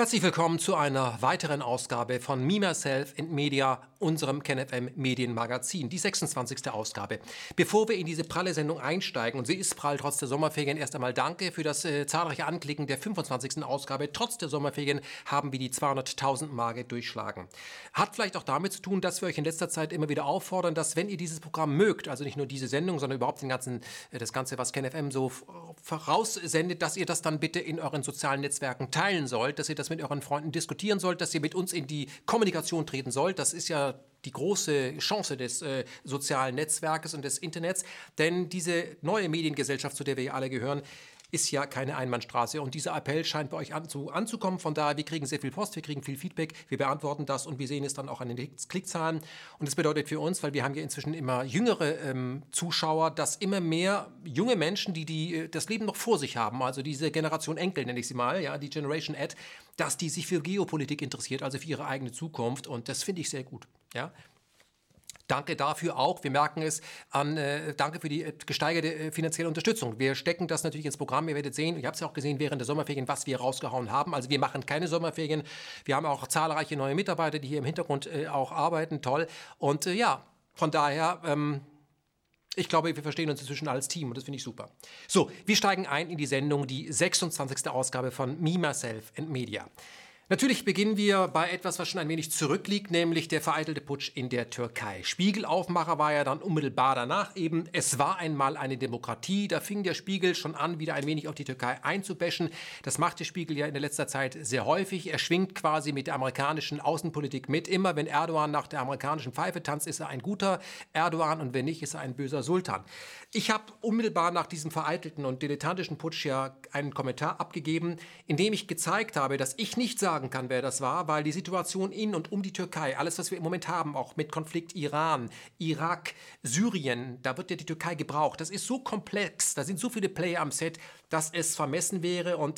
Herzlich willkommen zu einer weiteren Ausgabe von Me, Myself and Media, unserem KenFM Medienmagazin, die 26. Ausgabe. Bevor wir in diese pralle Sendung einsteigen, und sie ist prall trotz der Sommerferien, erst einmal danke für das zahlreiche Anklicken der 25. Ausgabe. Trotz der Sommerferien haben wir die 200.000 Marke durchschlagen. Hat vielleicht auch damit zu tun, dass wir euch in letzter Zeit immer wieder auffordern, dass, wenn ihr dieses Programm mögt, also nicht nur diese Sendung, sondern überhaupt das Ganze, was KenFM so voraussendet, dass ihr das dann bitte in euren sozialen Netzwerken teilen sollt, dass ihr das mit euren Freunden diskutieren sollt, dass ihr mit uns in die Kommunikation treten sollt. Das ist ja die große Chance des sozialen Netzwerkes und des Internets, denn diese neue Mediengesellschaft, zu der wir alle gehören, ist ja keine Einbahnstraße. Und dieser Appell scheint bei euch anzukommen. Von daher, wir kriegen sehr viel Post, wir kriegen viel Feedback, wir beantworten das und wir sehen es dann auch an den Klickzahlen. Und das bedeutet für uns, weil wir haben ja inzwischen immer jüngere Zuschauer, dass immer mehr junge Menschen, die das Leben noch vor sich haben, also diese Generation Enkel nenne ich sie mal, ja, die Generation Ed, dass die sich für Geopolitik interessiert, also für ihre eigene Zukunft. Und das finde ich sehr gut. Ja. Danke dafür auch. Wir merken es danke für die gesteigerte finanzielle Unterstützung. Wir stecken das natürlich ins Programm. Ihr werdet sehen, ich habe es ja auch gesehen während der Sommerferien, was wir rausgehauen haben. Also wir machen keine Sommerferien. Wir haben auch zahlreiche neue Mitarbeiter, die hier im Hintergrund auch arbeiten. Toll. Und von daher, ich glaube, wir verstehen uns inzwischen als Team und das finde ich super. So, wir steigen ein in die Sendung, die 26. Ausgabe von Me, Myself and Media. Natürlich beginnen wir bei etwas, was schon ein wenig zurückliegt, nämlich der vereitelte Putsch in der Türkei. Spiegelaufmacher war ja dann unmittelbar danach eben, es war einmal eine Demokratie. Da fing der Spiegel schon an, wieder ein wenig auf die Türkei einzubashen. Das macht der Spiegel ja in der letzter Zeit sehr häufig. Er schwingt quasi mit der amerikanischen Außenpolitik mit. Immer wenn Erdogan nach der amerikanischen Pfeife tanzt, ist er ein guter Erdogan und wenn nicht, ist er ein böser Sultan. Ich habe unmittelbar nach diesem vereitelten und dilettantischen Putsch ja einen Kommentar abgegeben, in dem ich gezeigt habe, dass ich nicht sagen kann, wer das war, weil die Situation in und um die Türkei, alles, was wir im Moment haben, auch mit Konflikt Iran, Irak, Syrien, da wird ja die Türkei gebraucht. Das ist so komplex, da sind so viele Player am Set, dass es vermessen wäre und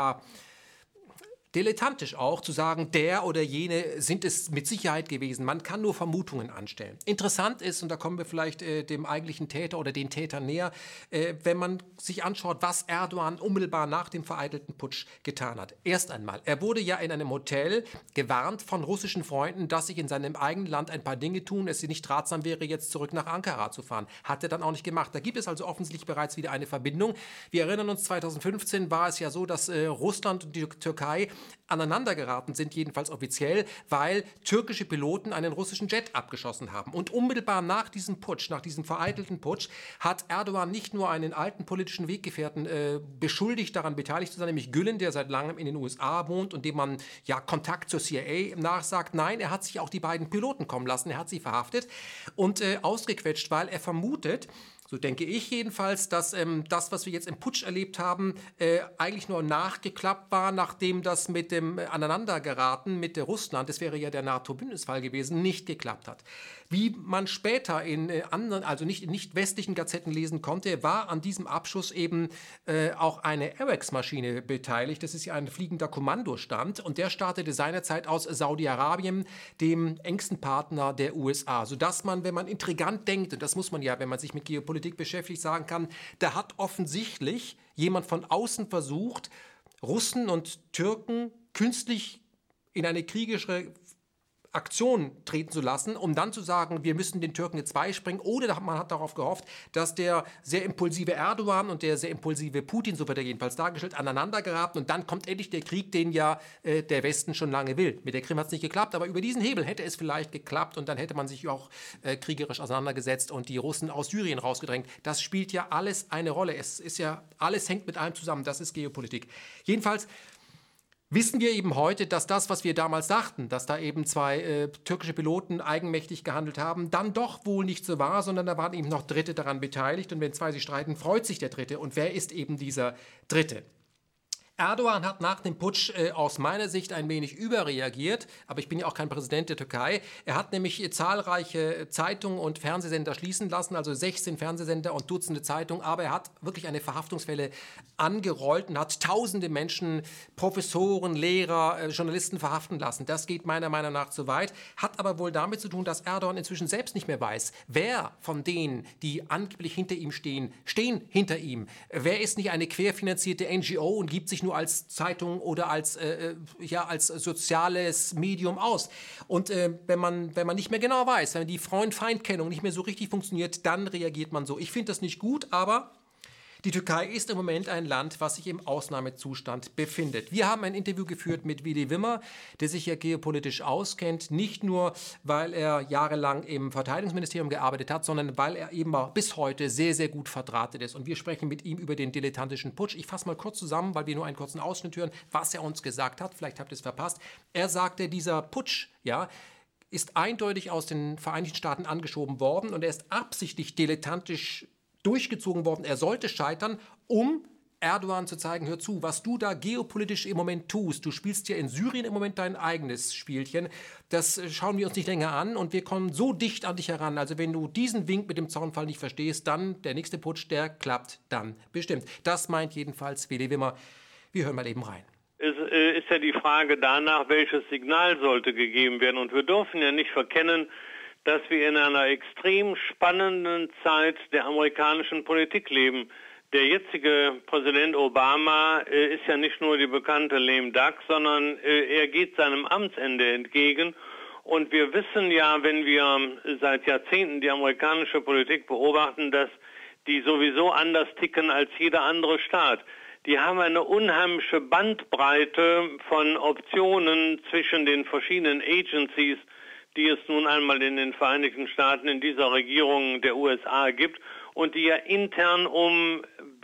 dilettantisch auch, zu sagen, der oder jene sind es mit Sicherheit gewesen. Man kann nur Vermutungen anstellen. Interessant ist, und da kommen wir vielleicht dem eigentlichen Täter oder den Tätern näher, wenn man sich anschaut, was Erdogan unmittelbar nach dem vereitelten Putsch getan hat. Erst einmal, er wurde ja in einem Hotel gewarnt von russischen Freunden, dass sich in seinem eigenen Land ein paar Dinge tun, es nicht ratsam wäre, jetzt zurück nach Ankara zu fahren. Hat er dann auch nicht gemacht. Da gibt es also offensichtlich bereits wieder eine Verbindung. Wir erinnern uns, 2015 war es ja so, dass Russland und die Türkei aneinander geraten sind, jedenfalls offiziell, weil türkische Piloten einen russischen Jet abgeschossen haben. Und unmittelbar nach diesem Putsch, nach diesem vereitelten Putsch, hat Erdogan nicht nur einen alten politischen Weggefährten beschuldigt, daran beteiligt zu sein, nämlich Gülen, der seit langem in den USA wohnt und dem man ja Kontakt zur CIA nachsagt. Nein, er hat sich auch die beiden Piloten kommen lassen, er hat sie verhaftet und ausgequetscht, weil er vermutet, so denke ich jedenfalls, dass das, was wir jetzt im Putsch erlebt haben, eigentlich nur nachgeklappt war, nachdem das mit dem Aneinandergeraten mit Russland, das wäre ja der NATO-Bündnisfall gewesen, nicht geklappt hat. Wie man später in anderen, also nicht in nicht westlichen Gazetten lesen konnte, war an diesem Abschuss eben auch eine AWACS-Maschine beteiligt. Das ist ja ein fliegender Kommandostand und der startete seinerzeit aus Saudi-Arabien, dem engsten Partner der USA, sodass man, wenn man intrigant denkt, und das muss man ja, wenn man sich mit Geopolitik beschäftigt, sagen kann, da hat offensichtlich jemand von außen versucht, Russen und Türken künstlich in eine kriegerische Aktion treten zu lassen, um dann zu sagen, wir müssen den Türken jetzt beispringen. Oder man hat darauf gehofft, dass der sehr impulsive Erdogan und der sehr impulsive Putin, so wird er jedenfalls dargestellt, aneinander geraten. Und dann kommt endlich der Krieg, den ja der Westen schon lange will. Mit der Krim hat es nicht geklappt, aber über diesen Hebel hätte es vielleicht geklappt und dann hätte man sich auch kriegerisch auseinandergesetzt und die Russen aus Syrien rausgedrängt. Das spielt ja alles eine Rolle. Es ist ja, alles hängt mit allem zusammen. Das ist Geopolitik. Jedenfalls wissen wir eben heute, dass das, was wir damals dachten, dass da eben zwei türkische Piloten eigenmächtig gehandelt haben, dann doch wohl nicht so war, sondern da waren eben noch Dritte daran beteiligt. Und wenn zwei sich streiten, freut sich der Dritte. Und wer ist eben dieser Dritte? Erdogan hat nach dem Putsch aus meiner Sicht ein wenig überreagiert, aber ich bin ja auch kein Präsident der Türkei. Er hat nämlich zahlreiche Zeitungen und Fernsehsender schließen lassen, also 16 Fernsehsender und Dutzende Zeitungen, aber er hat wirklich eine Verhaftungswelle angerollt und hat tausende Menschen, Professoren, Lehrer, Journalisten verhaften lassen. Das geht meiner Meinung nach zu weit, hat aber wohl damit zu tun, dass Erdogan inzwischen selbst nicht mehr weiß, wer von denen, die angeblich hinter ihm stehen, stehen hinter ihm. Wer ist nicht eine querfinanzierte NGO und gibt sich nur als Zeitung oder als soziales Medium aus. Und wenn man nicht mehr genau weiß, wenn die Freund-Feind-Kennung nicht mehr so richtig funktioniert, dann reagiert man so. Ich finde das nicht gut, aber die Türkei ist im Moment ein Land, was sich im Ausnahmezustand befindet. Wir haben ein Interview geführt mit Willi Wimmer, der sich ja geopolitisch auskennt. Nicht nur, weil er jahrelang im Verteidigungsministerium gearbeitet hat, sondern weil er eben bis heute sehr, sehr gut verdrahtet ist. Und wir sprechen mit ihm über den dilettantischen Putsch. Ich fasse mal kurz zusammen, weil wir nur einen kurzen Ausschnitt hören, was er uns gesagt hat. Vielleicht habt ihr es verpasst. Er sagte, dieser Putsch, ist eindeutig aus den Vereinigten Staaten angeschoben worden und er ist absichtlich dilettantisch durchgezogen worden, er sollte scheitern, um Erdogan zu zeigen, hör zu, was du da geopolitisch im Moment tust, du spielst ja in Syrien im Moment dein eigenes Spielchen, das schauen wir uns nicht länger an und wir kommen so dicht an dich heran, also wenn du diesen Wink mit dem Zaunfall nicht verstehst, dann der nächste Putsch, der klappt dann bestimmt. Das meint jedenfalls Willi Wimmer. Wir hören mal eben rein. Es ist ja die Frage danach, welches Signal sollte gegeben werden und wir dürfen ja nicht verkennen, dass wir in einer extrem spannenden Zeit der amerikanischen Politik leben. Der jetzige Präsident Obama ist ja nicht nur die bekannte lame duck, sondern er geht seinem Amtsende entgegen. Und wir wissen ja, wenn wir seit Jahrzehnten die amerikanische Politik beobachten, dass die sowieso anders ticken als jeder andere Staat. Die haben eine unheimliche Bandbreite von Optionen zwischen den verschiedenen Agencies, die es nun einmal in den Vereinigten Staaten in dieser Regierung der USA gibt und die ja intern um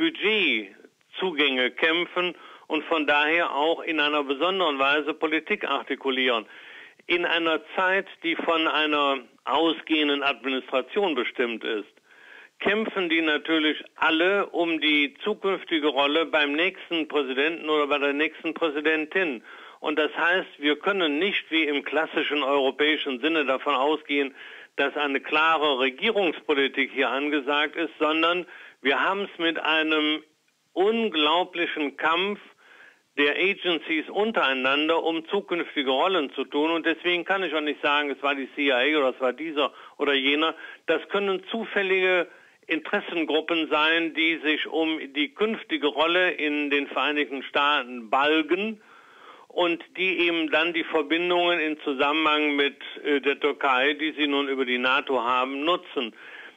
Budgetzugänge kämpfen und von daher auch in einer besonderen Weise Politik artikulieren. In einer Zeit, die von einer ausgehenden Administration bestimmt ist, kämpfen die natürlich alle um die zukünftige Rolle beim nächsten Präsidenten oder bei der nächsten Präsidentin. Und das heißt, wir können nicht wie im klassischen europäischen Sinne davon ausgehen, dass eine klare Regierungspolitik hier angesagt ist, sondern wir haben es mit einem unglaublichen Kampf der Agencies untereinander, um zukünftige Rollen zu tun. Und deswegen kann ich auch nicht sagen, es war die CIA oder es war dieser oder jener. Das können zufällige Interessengruppen sein, die sich um die künftige Rolle in den Vereinigten Staaten balgen und die eben dann die Verbindungen in Zusammenhang mit der Türkei, die sie nun über die NATO haben, nutzen.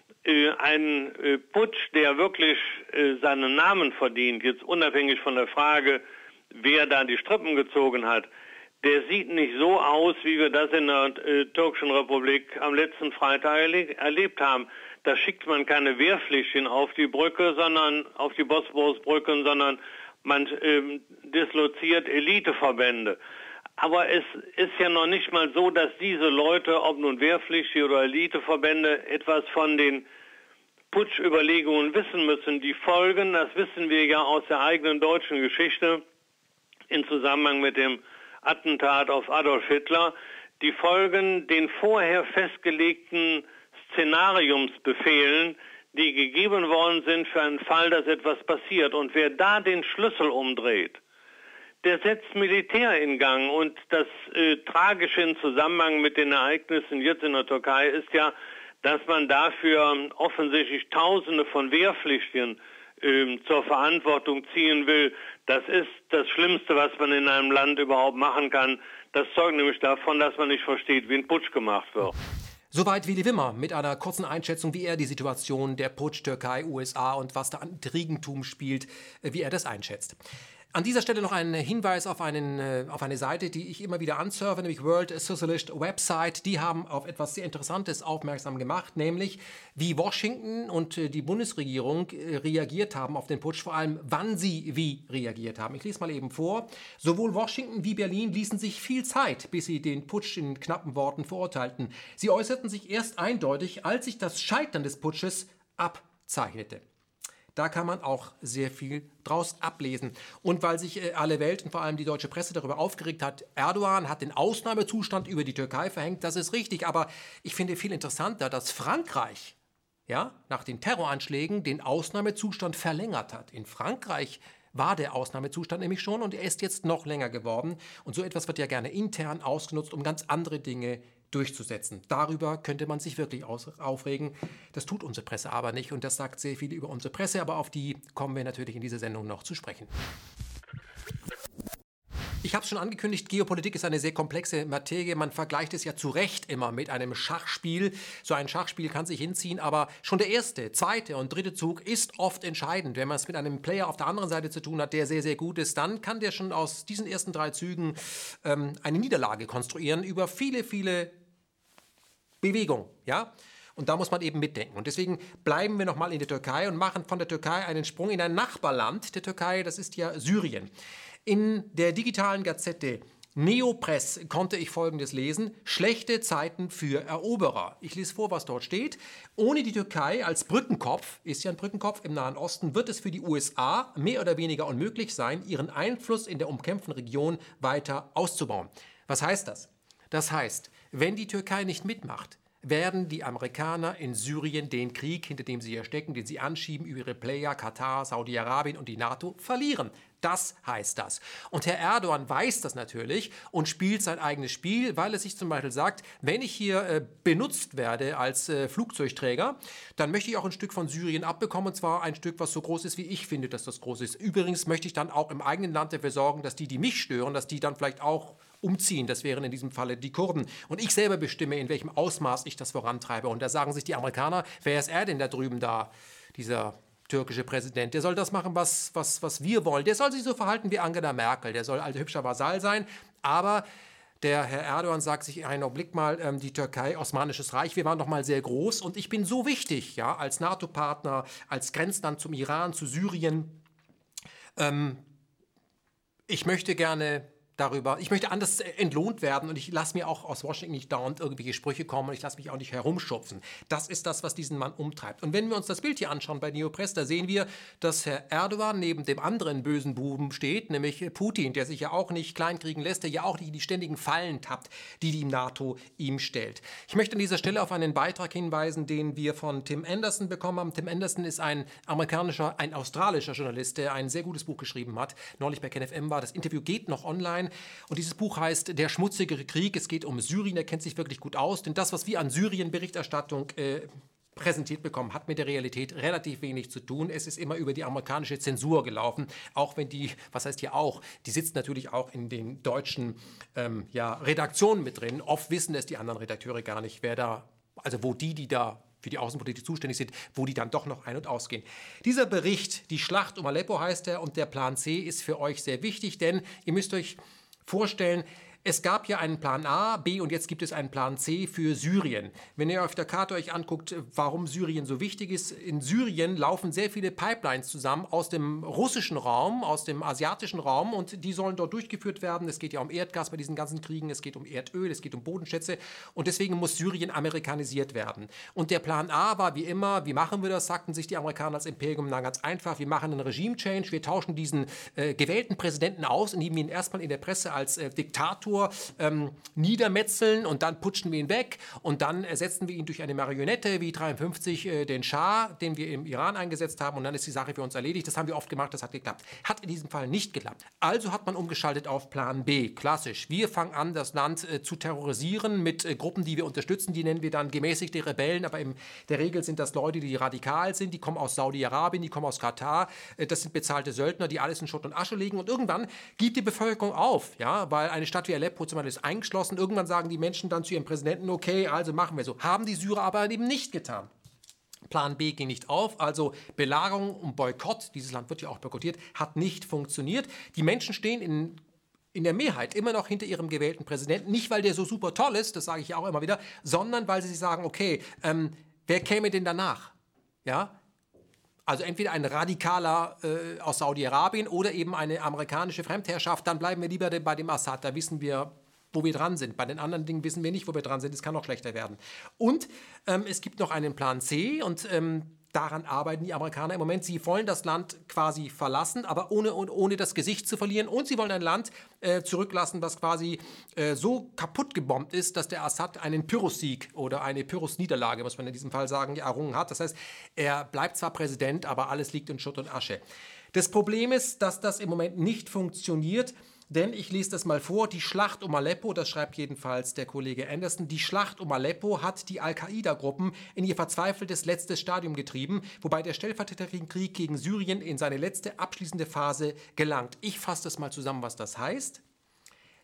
Ein Putsch, der wirklich seinen Namen verdient, jetzt unabhängig von der Frage, wer da die Strippen gezogen hat, der sieht nicht so aus, wie wir das in der Türkischen Republik am letzten Freitag erlebt haben. Da schickt man keine Wehrpflichten auf die Brücke, sondern auf die Bosporusbrücken, sondern man disloziert Eliteverbände. Aber es ist ja noch nicht mal so, dass diese Leute, ob nun Wehrpflichtige oder Eliteverbände, etwas von den Putschüberlegungen wissen müssen. Die Folgen, das wissen wir ja aus der eigenen deutschen Geschichte in Zusammenhang mit dem Attentat auf Adolf Hitler, die Folgen den vorher festgelegten Szenariumsbefehlen, die gegeben worden sind für einen Fall, dass etwas passiert. Und wer da den Schlüssel umdreht, der setzt Militär in Gang. Und das Tragische im Zusammenhang mit den Ereignissen jetzt in der Türkei ist ja, dass man dafür offensichtlich Tausende von Wehrpflichtigen zur Verantwortung ziehen will. Das ist das Schlimmste, was man in einem Land überhaupt machen kann. Das zeugt nämlich davon, dass man nicht versteht, wie ein Putsch gemacht wird. Soweit Willi Wimmer mit einer kurzen Einschätzung, wie er die Situation der Putsch Türkei, USA und was da an Intrigentum spielt, wie er das einschätzt. An dieser Stelle noch ein Hinweis auf eine Seite, die ich immer wieder ansurfe, nämlich World Socialist Website. Die haben auf etwas sehr Interessantes aufmerksam gemacht, nämlich wie Washington und die Bundesregierung reagiert haben auf den Putsch, vor allem wann sie wie reagiert haben. Ich lese mal eben vor. Sowohl Washington wie Berlin ließen sich viel Zeit, bis sie den Putsch in knappen Worten verurteilten. Sie äußerten sich erst eindeutig, als sich das Scheitern des Putsches abzeichnete. Da kann man auch sehr viel draus ablesen. Und weil sich alle Welt und vor allem die deutsche Presse darüber aufgeregt hat, Erdogan hat den Ausnahmezustand über die Türkei verhängt, das ist richtig. Aber ich finde viel interessanter, dass Frankreich nach den Terroranschlägen den Ausnahmezustand verlängert hat. In Frankreich war der Ausnahmezustand nämlich schon und er ist jetzt noch länger geworden. Und so etwas wird ja gerne intern ausgenutzt, um ganz andere Dinge durchzusetzen. Darüber könnte man sich wirklich aufregen. Das tut unsere Presse aber nicht und das sagt sehr viel über unsere Presse, aber auf die kommen wir natürlich in dieser Sendung noch zu sprechen. Ich habe es schon angekündigt, Geopolitik ist eine sehr komplexe Materie. Man vergleicht es ja zu Recht immer mit einem Schachspiel. So ein Schachspiel kann sich hinziehen, aber schon der erste, zweite und dritte Zug ist oft entscheidend. Wenn man es mit einem Player auf der anderen Seite zu tun hat, der sehr, sehr gut ist, dann kann der schon aus diesen ersten 3 Zügen eine Niederlage konstruieren über viele, viele Bewegungen, ja? Und da muss man eben mitdenken. Und deswegen bleiben wir nochmal in der Türkei und machen von der Türkei einen Sprung in ein Nachbarland der Türkei, das ist ja Syrien. In der digitalen Gazette Neopress konnte ich Folgendes lesen: Schlechte Zeiten für Eroberer. Ich lese vor, was dort steht. Ohne die Türkei als Brückenkopf, ist ja ein Brückenkopf im Nahen Osten, wird es für die USA mehr oder weniger unmöglich sein, ihren Einfluss in der umkämpften Region weiter auszubauen. Was heißt das? Das heißt, wenn die Türkei nicht mitmacht, werden die Amerikaner in Syrien den Krieg, hinter dem sie hier stecken, den sie anschieben, über ihre Player, Katar, Saudi-Arabien und die NATO, verlieren. Das heißt das. Und Herr Erdogan weiß das natürlich und spielt sein eigenes Spiel, weil er sich zum Beispiel sagt, wenn ich hier benutzt werde als Flugzeugträger, dann möchte ich auch ein Stück von Syrien abbekommen, und zwar ein Stück, was so groß ist, wie ich finde, dass das groß ist. Übrigens möchte ich dann auch im eigenen Land dafür sorgen, dass die mich stören, dass die dann vielleicht auch umziehen. Das wären in diesem Falle die Kurden. Und ich selber bestimme, in welchem Ausmaß ich das vorantreibe. Und da sagen sich die Amerikaner, wer ist er denn da drüben da, dieser türkische Präsident? Der soll das machen, was wir wollen. Der soll sich so verhalten wie Angela Merkel. Der soll ein hübscher Vasall sein. Aber der Herr Erdogan sagt sich einen Augenblick mal, die Türkei, Osmanisches Reich, wir waren doch mal sehr groß. Und ich bin so wichtig, ja, als NATO-Partner, als Grenzland zum Iran, zu Syrien. Ich möchte anders entlohnt werden, und ich lasse mir auch aus Washington nicht dauernd irgendwelche Sprüche kommen und ich lasse mich auch nicht herumschubsen. Das ist das, was diesen Mann umtreibt. Und wenn wir uns das Bild hier anschauen bei Neopress, da sehen wir, dass Herr Erdogan neben dem anderen bösen Buben steht, nämlich Putin, der sich ja auch nicht kleinkriegen lässt, der ja auch nicht in die ständigen Fallen tappt, die die NATO ihm stellt. Ich möchte an dieser Stelle auf einen Beitrag hinweisen, den wir von Tim Anderson bekommen haben. Tim Anderson ist ein australischer Journalist, der ein sehr gutes Buch geschrieben hat. Neulich bei KenFM war. Das Interview geht noch online. Und dieses Buch heißt Der schmutzigere Krieg. Es geht um Syrien. Er kennt sich wirklich gut aus. Denn das, was wir an Syrien-Berichterstattung präsentiert bekommen, hat mit der Realität relativ wenig zu tun. Es ist immer über die amerikanische Zensur gelaufen. Auch wenn die, was heißt hier auch, die sitzt natürlich auch in den deutschen Redaktionen mit drin. Oft wissen es die anderen Redakteure gar nicht, wo die da für die Außenpolitik zuständig sind, wo die dann doch noch ein- und ausgehen. Dieser Bericht, die Schlacht um Aleppo heißt er, und der Plan C ist für euch sehr wichtig, denn ihr müsst euch vorstellen, es gab ja einen Plan A, B und jetzt gibt es einen Plan C für Syrien. Wenn ihr auf der Karte euch anguckt, warum Syrien so wichtig ist, in Syrien laufen sehr viele Pipelines zusammen aus dem russischen Raum, aus dem asiatischen Raum, und die sollen dort durchgeführt werden. Es geht ja um Erdgas bei diesen ganzen Kriegen, es geht um Erdöl, es geht um Bodenschätze, und deswegen muss Syrien amerikanisiert werden. Und der Plan A war wie immer, wie machen wir das, sagten sich die Amerikaner als Imperium, na ganz einfach, wir machen einen Regime-Change, wir tauschen diesen gewählten Präsidenten aus, indem wir ihn erstmal in der Presse als Diktator niedermetzeln, und dann putschen wir ihn weg und dann ersetzen wir ihn durch eine Marionette wie 1953 den Schah, den wir im Iran eingesetzt haben, und dann ist die Sache für uns erledigt. Das haben wir oft gemacht, das hat geklappt. Hat in diesem Fall nicht geklappt. Also hat man umgeschaltet auf Plan B. Klassisch. Wir fangen an, das Land zu terrorisieren mit Gruppen, die wir unterstützen. Die nennen wir dann gemäßigte Rebellen, aber in der Regel sind das Leute, die radikal sind. Die kommen aus Saudi-Arabien, die kommen aus Katar. Das sind bezahlte Söldner, die alles in Schutt und Asche legen, und irgendwann gibt die Bevölkerung auf, ja, weil eine Stadt wie Aleppo zum Beispiel ist eingeschlossen. Irgendwann sagen die Menschen dann zu ihrem Präsidenten, okay, also machen wir so. Haben die Syrer aber eben nicht getan. Plan B ging nicht auf, also Belagerung und Boykott, dieses Land wird ja auch boykottiert, hat nicht funktioniert. Die Menschen stehen in der Mehrheit immer noch hinter ihrem gewählten Präsidenten, nicht weil der so super toll ist, das sage ich ja auch immer wieder, sondern weil sie sich sagen, okay, wer käme denn danach? Ja? Also entweder ein Radikaler aus Saudi-Arabien oder eben eine amerikanische Fremdherrschaft, dann bleiben wir lieber bei dem Assad, da wissen wir, wo wir dran sind. Bei den anderen Dingen wissen wir nicht, wo wir dran sind, es kann noch schlechter werden. Und es gibt noch einen Plan C, und daran arbeiten die Amerikaner im Moment. Sie wollen das Land quasi verlassen, aber ohne das Gesicht zu verlieren, und sie wollen ein Land zurücklassen, das quasi so kaputt gebombt ist, dass der Assad einen Pyrrhussieg oder eine Pyrrhus-Niederlage, muss man in diesem Fall sagen, errungen hat. Das heißt, er bleibt zwar Präsident, aber alles liegt in Schutt und Asche. Das Problem ist, dass das im Moment nicht funktioniert, denn ich lese das mal vor, die Schlacht um Aleppo, das schreibt jedenfalls der Kollege Anderson, die Schlacht um Aleppo hat die Al-Qaida-Gruppen in ihr verzweifeltes letztes Stadium getrieben, wobei der Stellvertreterkrieg gegen Syrien in seine letzte abschließende Phase gelangt. Ich fasse das mal zusammen, was das heißt.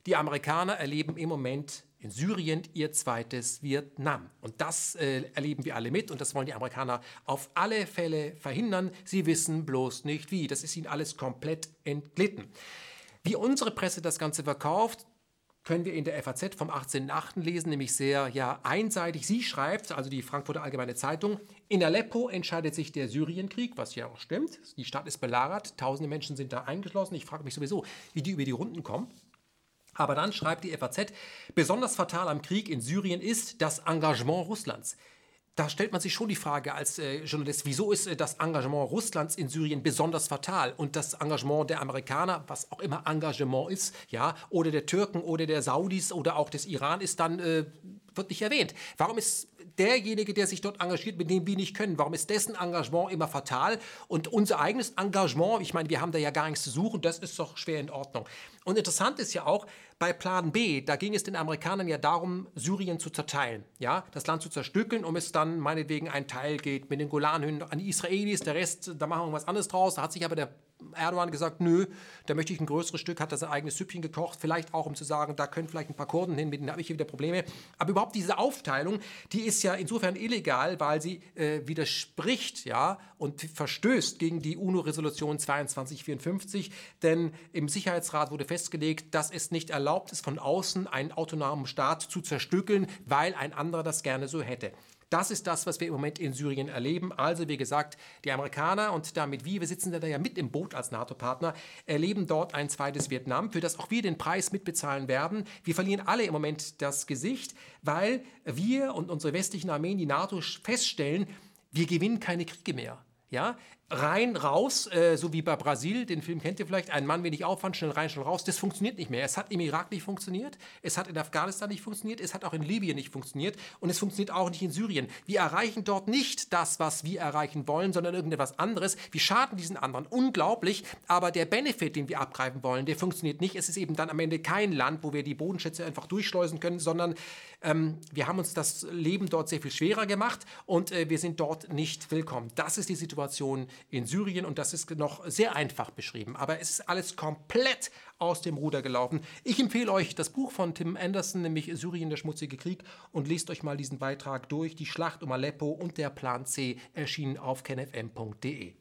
Die Amerikaner erleben im Moment in Syrien ihr zweites Vietnam. Und das erleben wir alle mit und das wollen die Amerikaner auf alle Fälle verhindern. Sie wissen bloß nicht wie. Das ist ihnen alles komplett entglitten. Wie unsere Presse das Ganze verkauft, können wir in der FAZ vom 18.08. lesen, nämlich sehr einseitig. Sie schreibt, also die Frankfurter Allgemeine Zeitung, in Aleppo entscheidet sich der Syrienkrieg, was ja auch stimmt. Die Stadt ist belagert, tausende Menschen sind da eingeschlossen. Ich frage mich sowieso, wie die über die Runden kommen. Aber dann schreibt die FAZ, besonders fatal am Krieg in Syrien ist das Engagement Russlands. Da stellt man sich schon die Frage als Journalist, wieso ist das Engagement Russlands in Syrien besonders fatal und das Engagement der Amerikaner, was auch immer Engagement ist, ja, oder der Türken oder der Saudis oder auch des Iran ist dann, wird nicht erwähnt. Warum ist derjenige, der sich dort engagiert, mit dem wir nicht können, warum ist dessen Engagement immer fatal und unser eigenes Engagement, ich meine, wir haben da ja gar nichts zu suchen, das ist doch schwer in Ordnung. Und interessant ist ja auch, bei Plan B, da ging es den Amerikanern ja darum, Syrien zu zerteilen, ja, das Land zu zerstückeln, um es dann meinetwegen ein Teil geht mit den Golanhöhen an die Israelis, der Rest, da machen wir was anderes draus. Da hat sich aber der Erdogan gesagt, nö, da möchte ich ein größeres Stück, hat er sein eigenes Süppchen gekocht, vielleicht auch, um zu sagen, da können vielleicht ein paar Kurden hin, mit denen habe ich hier wieder Probleme. Aber überhaupt diese Aufteilung, die ist ja insofern illegal, weil sie widerspricht, ja, und verstößt gegen die UNO-Resolution 2254, denn im Sicherheitsrat wurde festgelegt, dass es nicht erlaubt ist, von außen einen autonomen Staat zu zerstückeln, weil ein anderer das gerne so hätte. Das ist das, was wir im Moment in Syrien erleben. Also, wie gesagt, die Amerikaner und damit wir sitzen da ja mit im Boot als NATO-Partner, erleben dort ein zweites Vietnam, für das auch wir den Preis mitbezahlen werden. Wir verlieren alle im Moment das Gesicht, weil wir und unsere westlichen Armeen, die NATO, feststellen, wir gewinnen keine Kriege mehr. Ja, rein, raus, so wie bei Brasil, den Film kennt ihr vielleicht, ein Mann wenig Aufwand, schnell rein, schnell raus, das funktioniert nicht mehr. Es hat im Irak nicht funktioniert, es hat in Afghanistan nicht funktioniert, es hat auch in Libyen nicht funktioniert und es funktioniert auch nicht in Syrien. Wir erreichen dort nicht das, was wir erreichen wollen, sondern irgendetwas anderes. Wir schaden diesen anderen unglaublich, aber der Benefit, den wir abgreifen wollen, der funktioniert nicht. Es ist eben dann am Ende kein Land, wo wir die Bodenschätze einfach durchschleusen können, sondern wir haben uns das Leben dort sehr viel schwerer gemacht und wir sind dort nicht willkommen. Das ist die Situation in Syrien und das ist noch sehr einfach beschrieben. Aber es ist alles komplett aus dem Ruder gelaufen. Ich empfehle euch das Buch von Tim Anderson, nämlich Syrien, der schmutzige Krieg, und lest euch mal diesen Beitrag durch. Die Schlacht um Aleppo und der Plan C erschienen auf kenfm.de.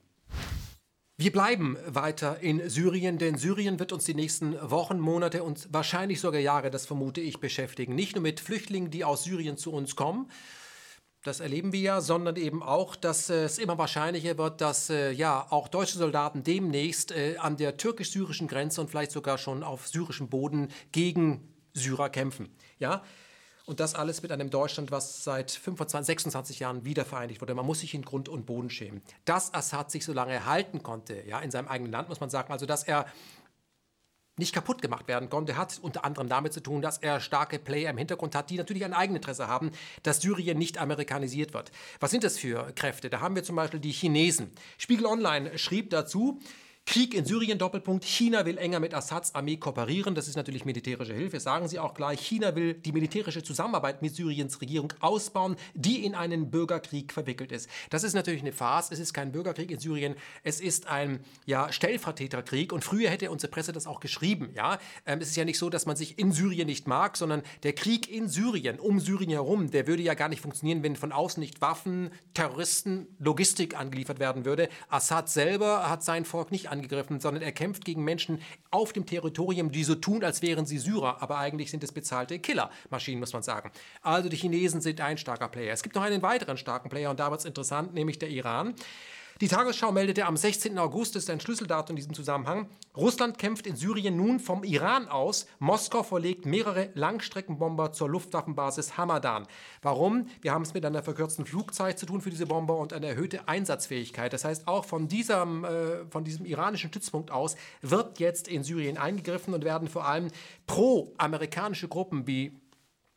Wir bleiben weiter in Syrien, denn Syrien wird uns die nächsten Wochen, Monate und wahrscheinlich sogar Jahre, das vermute ich, beschäftigen. Nicht nur mit Flüchtlingen, die aus Syrien zu uns kommen, das erleben wir ja, sondern eben auch, dass es immer wahrscheinlicher wird, dass auch deutsche Soldaten demnächst an der türkisch-syrischen Grenze und vielleicht sogar schon auf syrischem Boden gegen Syrer kämpfen. Ja? Und das alles mit einem Deutschland, was seit 25, 26 Jahren wiedervereinigt wurde. Man muss sich in Grund und Boden schämen. Dass Assad sich so lange erhalten konnte, ja, in seinem eigenen Land, muss man sagen, also dass er nicht kaputt gemacht werden konnte, hat unter anderem damit zu tun, dass er starke Player im Hintergrund hat, die natürlich ein Eigeninteresse haben, dass Syrien nicht amerikanisiert wird. Was sind das für Kräfte? Da haben wir zum Beispiel die Chinesen. Spiegel Online schrieb dazu, Krieg in Syrien, Doppelpunkt, China will enger mit Assads Armee kooperieren. Das ist natürlich militärische Hilfe, sagen sie auch gleich. China will die militärische Zusammenarbeit mit Syriens Regierung ausbauen, die in einen Bürgerkrieg verwickelt ist. Das ist natürlich eine Farce. Es ist kein Bürgerkrieg in Syrien. Es ist ein Stellvertreterkrieg. Und früher hätte unsere Presse das auch geschrieben. Ja? Es ist ja nicht so, dass man sich in Syrien nicht mag, sondern der Krieg in Syrien, um Syrien herum, der würde ja gar nicht funktionieren, wenn von außen nicht Waffen, Terroristen, Logistik angeliefert werden würde. Assad selber hat sein Volk nicht angegriffen, sondern er kämpft gegen Menschen auf dem Territorium, die so tun, als wären sie Syrer, aber eigentlich sind es bezahlte Killermaschinen, muss man sagen. Also die Chinesen sind ein starker Player. Es gibt noch einen weiteren starken Player und da wird es interessant, nämlich der Iran. Die Tagesschau meldete am 16. August, das ist ein Schlüsseldatum in diesem Zusammenhang, Russland kämpft in Syrien nun vom Iran aus. Moskau verlegt mehrere Langstreckenbomber zur Luftwaffenbasis Hamadan. Warum? Wir haben es mit einer verkürzten Flugzeit zu tun für diese Bomber und eine erhöhte Einsatzfähigkeit. Das heißt, auch von diesem iranischen Stützpunkt aus wird jetzt in Syrien eingegriffen und werden vor allem pro-amerikanische Gruppen wie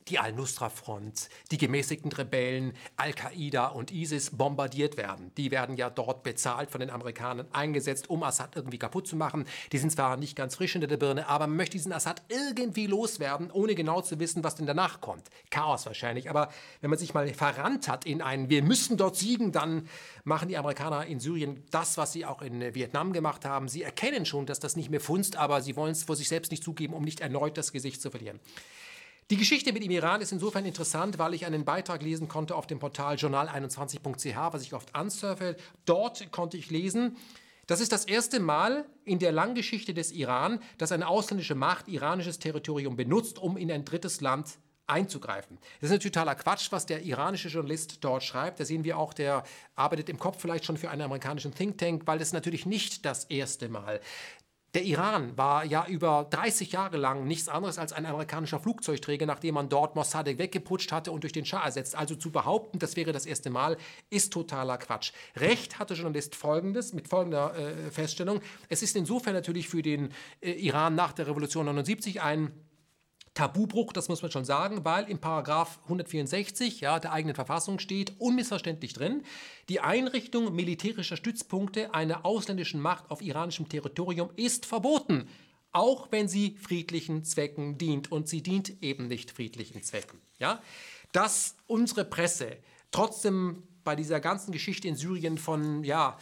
die Al-Nusra-Front, die gemäßigten Rebellen, Al-Qaida und ISIS bombardiert werden. Die werden ja dort bezahlt von den Amerikanern, eingesetzt, um Assad irgendwie kaputt zu machen. Die sind zwar nicht ganz frisch hinter der Birne, aber man möchte diesen Assad irgendwie loswerden, ohne genau zu wissen, was denn danach kommt. Chaos wahrscheinlich, aber wenn man sich mal verrannt hat in einen "Wir müssen dort siegen", dann machen die Amerikaner in Syrien das, was sie auch in Vietnam gemacht haben. Sie erkennen schon, dass das nicht mehr funzt, aber sie wollen es vor sich selbst nicht zugeben, um nicht erneut das Gesicht zu verlieren. Die Geschichte mit dem Iran ist insofern interessant, weil ich einen Beitrag lesen konnte auf dem Portal journal21.ch, was ich oft ansurfe. Dort konnte ich lesen, das ist das erste Mal in der Langgeschichte des Iran, dass eine ausländische Macht iranisches Territorium benutzt, um in ein drittes Land einzugreifen. Das ist natürlich totaler Quatsch, was der iranische Journalist dort schreibt. Da sehen wir auch, der arbeitet im Kopf vielleicht schon für einen amerikanischen Think Tank, weil das natürlich nicht das erste Mal. Der Iran war ja über 30 Jahre lang nichts anderes als ein amerikanischer Flugzeugträger, nachdem man dort Mossadegh weggeputscht hatte und durch den Schah ersetzt. Also zu behaupten, das wäre das erste Mal, ist totaler Quatsch. Recht hatte Journalist Folgendes, mit folgender Feststellung. Es ist insofern natürlich für den Iran nach der Revolution 79 ein Tabubruch, das muss man schon sagen, weil im Paragraph 164 der eigenen Verfassung steht, unmissverständlich drin, die Einrichtung militärischer Stützpunkte einer ausländischen Macht auf iranischem Territorium ist verboten, auch wenn sie friedlichen Zwecken dient. Und sie dient eben nicht friedlichen Zwecken. Ja? Dass unsere Presse trotzdem bei dieser ganzen Geschichte in Syrien von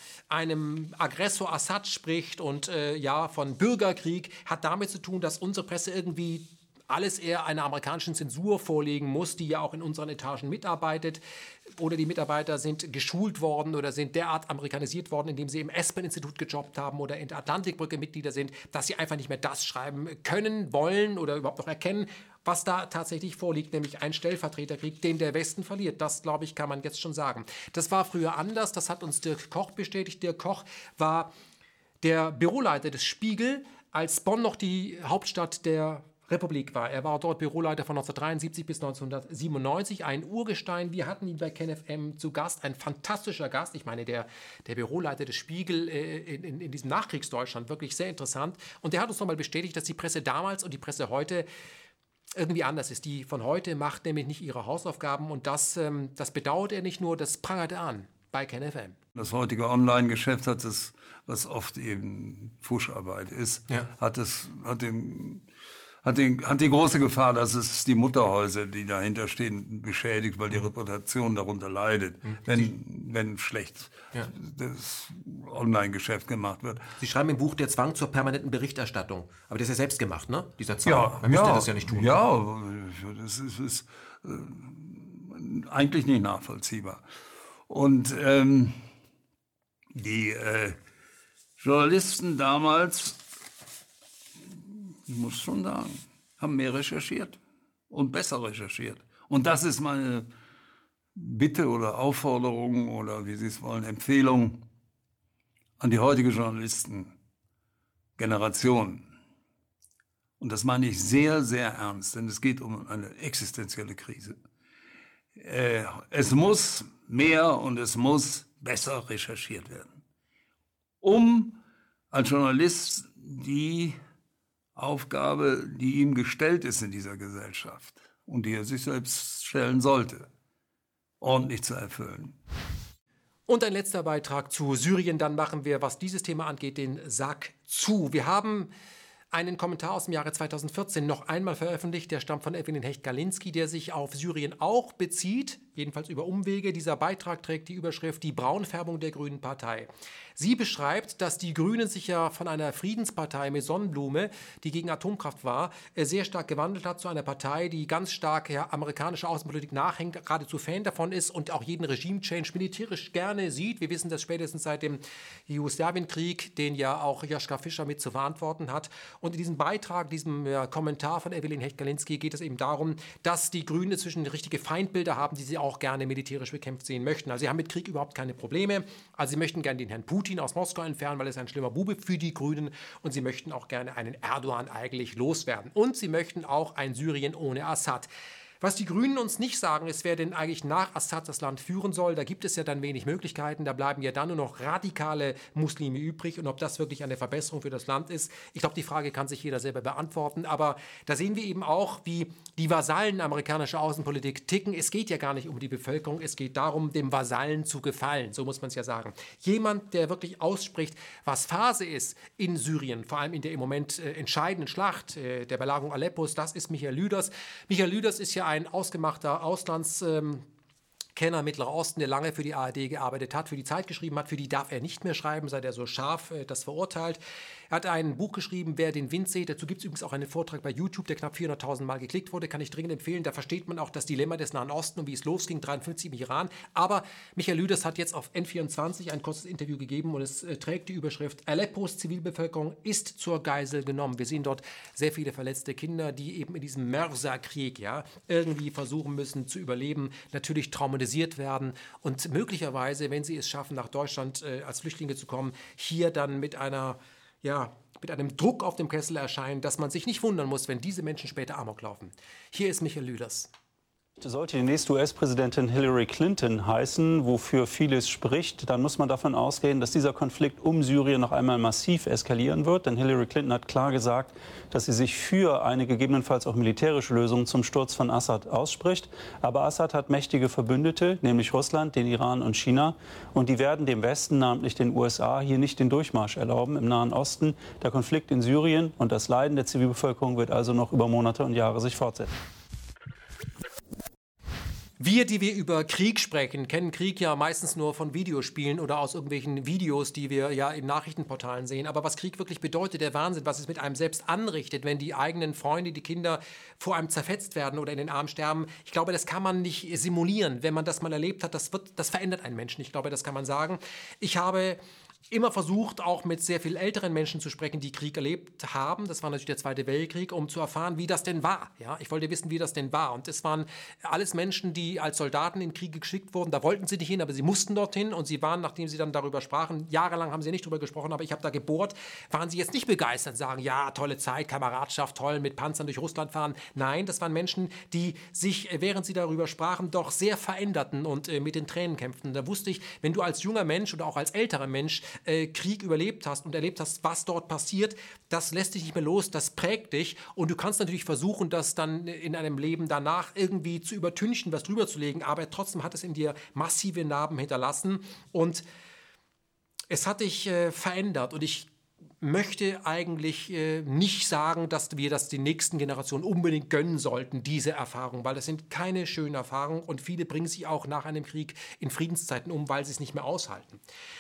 einem Aggressor Assad spricht und von Bürgerkrieg, hat damit zu tun, dass unsere Presse irgendwie alles eher einer amerikanischen Zensur vorlegen muss, die ja auch in unseren Etagen mitarbeitet. Oder die Mitarbeiter sind geschult worden oder sind derart amerikanisiert worden, indem sie im Aspen-Institut gejobbt haben oder in der Atlantikbrücke Mitglieder sind, dass sie einfach nicht mehr das schreiben können, wollen oder überhaupt noch erkennen, was da tatsächlich vorliegt, nämlich ein Stellvertreterkrieg, den der Westen verliert. Das, glaube ich, kann man jetzt schon sagen. Das war früher anders, das hat uns Dirk Koch bestätigt. Dirk Koch war der Büroleiter des Spiegel, als Bonn noch die Hauptstadt der Republik war. Er war dort Büroleiter von 1973 bis 1997, ein Urgestein. Wir hatten ihn bei KenFM zu Gast, ein fantastischer Gast. Ich meine, der Büroleiter des Spiegel in diesem Nachkriegsdeutschland, wirklich sehr interessant. Und der hat uns nochmal bestätigt, dass die Presse damals und die Presse heute irgendwie anders ist. Die von heute macht nämlich nicht ihre Hausaufgaben und das bedauert er nicht nur, das prangert er an bei KenFM. Das heutige Online-Geschäft hat es, was oft eben Pfuscharbeit ist, hat die große Gefahr, dass es die Mutterhäuser, die dahinter stehen, beschädigt, weil die Reputation darunter leidet, wenn schlecht das Online-Geschäft gemacht wird. Sie schreiben im Buch der Zwang zur permanenten Berichterstattung. Aber das ist ja selbst gemacht, ne? Dieser Zwang. Man müsste das ja nicht tun. Ja, das ist eigentlich nicht nachvollziehbar. Und die Journalisten damals, ich muss schon sagen, haben mehr recherchiert und besser recherchiert. Und das ist meine Bitte oder Aufforderung oder wie Sie es wollen, Empfehlung an die heutige Journalistengeneration. Und das meine ich sehr, sehr ernst, denn es geht um eine existenzielle Krise. Es muss mehr und es muss besser recherchiert werden, um als Journalist die Aufgabe, die ihm gestellt ist in dieser Gesellschaft und die er sich selbst stellen sollte, ordentlich zu erfüllen. Und ein letzter Beitrag zu Syrien, dann machen wir, was dieses Thema angeht, den Sack zu. Wir haben einen Kommentar aus dem Jahre 2014 noch einmal veröffentlicht, der stammt von Evelyn Hecht-Galinski, der sich auf Syrien auch bezieht, jedenfalls über Umwege. Dieser Beitrag trägt die Überschrift "Die Braunfärbung der Grünen Partei". Sie beschreibt, dass die Grünen sich ja von einer Friedenspartei mit Sonnenblume, die gegen Atomkraft war, sehr stark gewandelt hat zu einer Partei, die ganz stark amerikanischer Außenpolitik nachhängt, geradezu Fan davon ist und auch jeden Regime-Change militärisch gerne sieht. Wir wissen das spätestens seit dem Jugoslawienkrieg, den ja auch Joschka Fischer mit zu verantworten hat. Und in diesem Beitrag, diesem Kommentar von Evelyn Hecht-Galinski geht es eben darum, dass die Grünen inzwischen richtige Feindbilder haben, die sie auch gerne militärisch bekämpft sehen möchten. Also sie haben mit Krieg überhaupt keine Probleme. Also sie möchten gerne den Herrn Putin aus Moskau entfernen, weil er ist ein schlimmer Bube für die Grünen. Und sie möchten auch gerne einen Erdogan eigentlich loswerden. Und sie möchten auch ein Syrien ohne Assad. Was die Grünen uns nicht sagen, ist, wer denn eigentlich nach Assad das Land führen soll. Da gibt es ja dann wenig Möglichkeiten. Da bleiben ja dann nur noch radikale Muslime übrig. Und ob das wirklich eine Verbesserung für das Land ist, ich glaube, die Frage kann sich jeder selber beantworten. Aber da sehen wir eben auch, wie die Vasallen amerikanischer Außenpolitik ticken. Es geht ja gar nicht um die Bevölkerung. Es geht darum, dem Vasallen zu gefallen. So muss man es ja sagen. Jemand, der wirklich ausspricht, was Phase ist in Syrien, vor allem in der im Moment entscheidenden Schlacht der Belagerung Aleppos, das ist Michael Lüders. Michael Lüders ist ja ein ausgemachter Kenner Mittlerer Osten, der lange für die ARD gearbeitet hat, für die Zeit geschrieben hat, für die darf er nicht mehr schreiben, seit er so scharf das verurteilt. Er hat ein Buch geschrieben, Wer den Wind sieht. Dazu gibt es übrigens auch einen Vortrag bei YouTube, der knapp 400.000 Mal geklickt wurde, kann ich dringend empfehlen. Da versteht man auch das Dilemma des Nahen Osten und wie es losging, 1953 im Iran. Aber Michael Lüders hat jetzt auf N24 ein kurzes Interview gegeben und es trägt die Überschrift Aleppos Zivilbevölkerung ist zur Geisel genommen. Wir sehen dort sehr viele verletzte Kinder, die eben in diesem Mörserkrieg irgendwie versuchen müssen zu überleben, natürlich traumatisiert werden und möglicherweise, wenn sie es schaffen, nach Deutschland als Flüchtlinge zu kommen, hier dann mit einem Druck auf dem Kessel erscheinen, dass man sich nicht wundern muss, wenn diese Menschen später Amok laufen. Hier ist Michael Lüders. Sollte die nächste US-Präsidentin Hillary Clinton heißen, wofür vieles spricht, dann muss man davon ausgehen, dass dieser Konflikt um Syrien noch einmal massiv eskalieren wird. Denn Hillary Clinton hat klar gesagt, dass sie sich für eine gegebenenfalls auch militärische Lösung zum Sturz von Assad ausspricht. Aber Assad hat mächtige Verbündete, nämlich Russland, den Iran und China. Und die werden dem Westen, namentlich den USA, hier nicht den Durchmarsch erlauben im Nahen Osten. Der Konflikt in Syrien und das Leiden der Zivilbevölkerung wird also noch über Monate und Jahre sich fortsetzen. Wir, die wir über Krieg sprechen, kennen Krieg ja meistens nur von Videospielen oder aus irgendwelchen Videos, die wir ja in Nachrichtenportalen sehen. Aber was Krieg wirklich bedeutet, der Wahnsinn, was es mit einem selbst anrichtet, wenn die eigenen Freunde, die Kinder vor einem zerfetzt werden oder in den Armen sterben, ich glaube, das kann man nicht simulieren. Wenn man das mal erlebt hat, das verändert einen Menschen. Ich glaube, das kann man sagen. Ich habe immer versucht, auch mit sehr viel älteren Menschen zu sprechen, die Krieg erlebt haben. Das war natürlich der Zweite Weltkrieg, um zu erfahren, wie das denn war. Ja, ich wollte wissen, wie das denn war. Und es waren alles Menschen, die als Soldaten in Kriege geschickt wurden. Da wollten sie nicht hin, aber sie mussten dorthin. Und sie waren, nachdem sie dann darüber sprachen, jahrelang haben sie nicht darüber gesprochen, aber ich habe da gebohrt, waren sie jetzt nicht begeistert, sagen, ja, tolle Zeit, Kameradschaft, toll, mit Panzern durch Russland fahren. Nein, das waren Menschen, die sich, während sie darüber sprachen, doch sehr veränderten und mit den Tränen kämpften. Da wusste ich, wenn du als junger Mensch oder auch als älterer Mensch Krieg überlebt hast und erlebt hast, was dort passiert, das lässt dich nicht mehr los, das prägt dich und du kannst natürlich versuchen, das dann in einem Leben danach irgendwie zu übertünchen, was drüber zu legen, aber trotzdem hat es in dir massive Narben hinterlassen und es hat dich verändert und ich möchte eigentlich nicht sagen, dass wir das den nächsten Generationen unbedingt gönnen sollten, diese Erfahrung, weil das sind keine schönen Erfahrungen und viele bringen sich auch nach einem Krieg in Friedenszeiten um, weil sie es nicht mehr aushalten.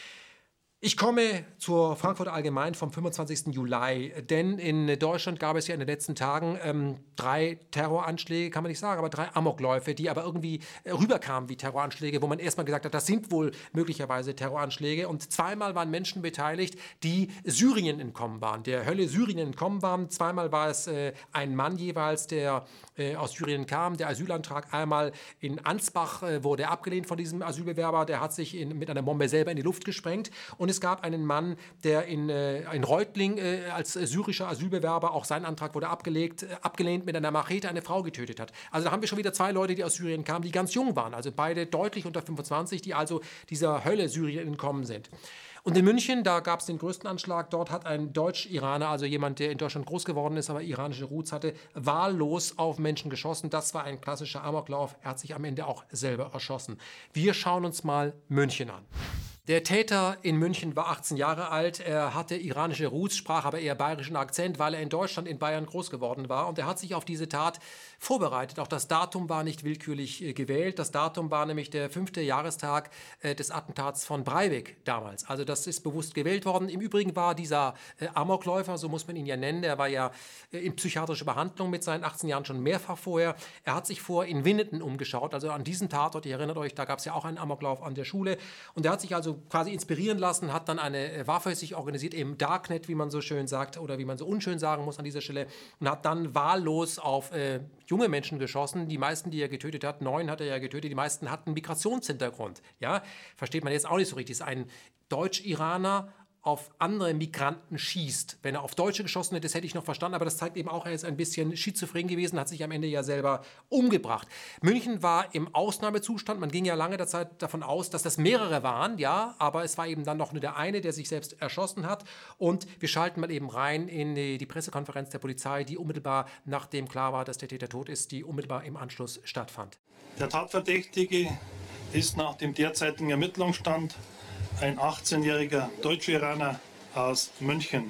Ich komme zur Frankfurter Allgemeinen vom 25. Juli, denn in Deutschland gab es ja in den letzten Tagen 3 Terroranschläge, kann man nicht sagen, aber 3 Amokläufe, die aber irgendwie rüberkamen wie Terroranschläge, wo man erstmal gesagt hat, das sind wohl möglicherweise Terroranschläge. Und zweimal waren Menschen beteiligt, die Syrien entkommen waren, der Hölle Syrien entkommen waren. Zweimal war es ein Mann jeweils, der aus Syrien kam. Der Asylantrag einmal in Ansbach wurde abgelehnt von diesem Asylbewerber, der hat sich mit einer Bombe selber in die Luft gesprengt. Und es gab einen Mann, der in Reutling als syrischer Asylbewerber, auch sein Antrag wurde abgelehnt, mit einer Machete eine Frau getötet hat. Also da haben wir schon wieder 2 Leute, die aus Syrien kamen, die ganz jung waren. Also beide deutlich unter 25, die also dieser Hölle Syrien entkommen sind. Und in München, da gab es den größten Anschlag. Dort hat ein Deutsch-Iraner, also jemand, der in Deutschland groß geworden ist, aber iranische Roots hatte, wahllos auf Menschen geschossen. Das war ein klassischer Amoklauf. Er hat sich am Ende auch selber erschossen. Wir schauen uns mal München an. Der Täter in München war 18 Jahre alt, er hatte iranische Roots, sprach aber eher bayerischen Akzent, weil er in Deutschland, in Bayern groß geworden war. Und er hat sich auf diese Tat vorbereitet. Auch das Datum war nicht willkürlich gewählt. Das Datum war nämlich der 5. Jahrestag des Attentats von Breivik damals. Also das ist bewusst gewählt worden. Im Übrigen war dieser Amokläufer, so muss man ihn ja nennen, der war ja in psychiatrischer Behandlung mit seinen 18 Jahren schon mehrfach vorher. Er hat sich in Winnenden umgeschaut, also an diesen Tatort, ihr erinnert euch, da gab es ja auch einen Amoklauf an der Schule. Und er hat sich also quasi inspirieren lassen, hat dann eine Waffe sich organisiert im Darknet, wie man so schön sagt, oder wie man so unschön sagen muss an dieser Stelle, und hat dann wahllos auf junge Menschen geschossen. Die meisten, die er getötet hat, 9 hat er ja getötet, die meisten hatten Migrationshintergrund. Ja, versteht man jetzt auch nicht so richtig. Das ist ein Deutsch-Iraner auf andere Migranten schießt. Wenn er auf Deutsche geschossen hätte, das hätte ich noch verstanden, aber das zeigt eben auch, er ist ein bisschen schizophren gewesen, hat sich am Ende ja selber umgebracht. München war im Ausnahmezustand, man ging ja lange der Zeit davon aus, dass das mehrere waren, ja, aber es war eben dann noch nur der eine, der sich selbst erschossen hat. Und wir schalten mal eben rein in die Pressekonferenz der Polizei, die unmittelbar nachdem klar war, dass der Täter tot ist, die unmittelbar im Anschluss stattfand. Der Tatverdächtige ist nach dem derzeitigen Ermittlungsstand ein 18-jähriger Deutsch-Iraner aus München.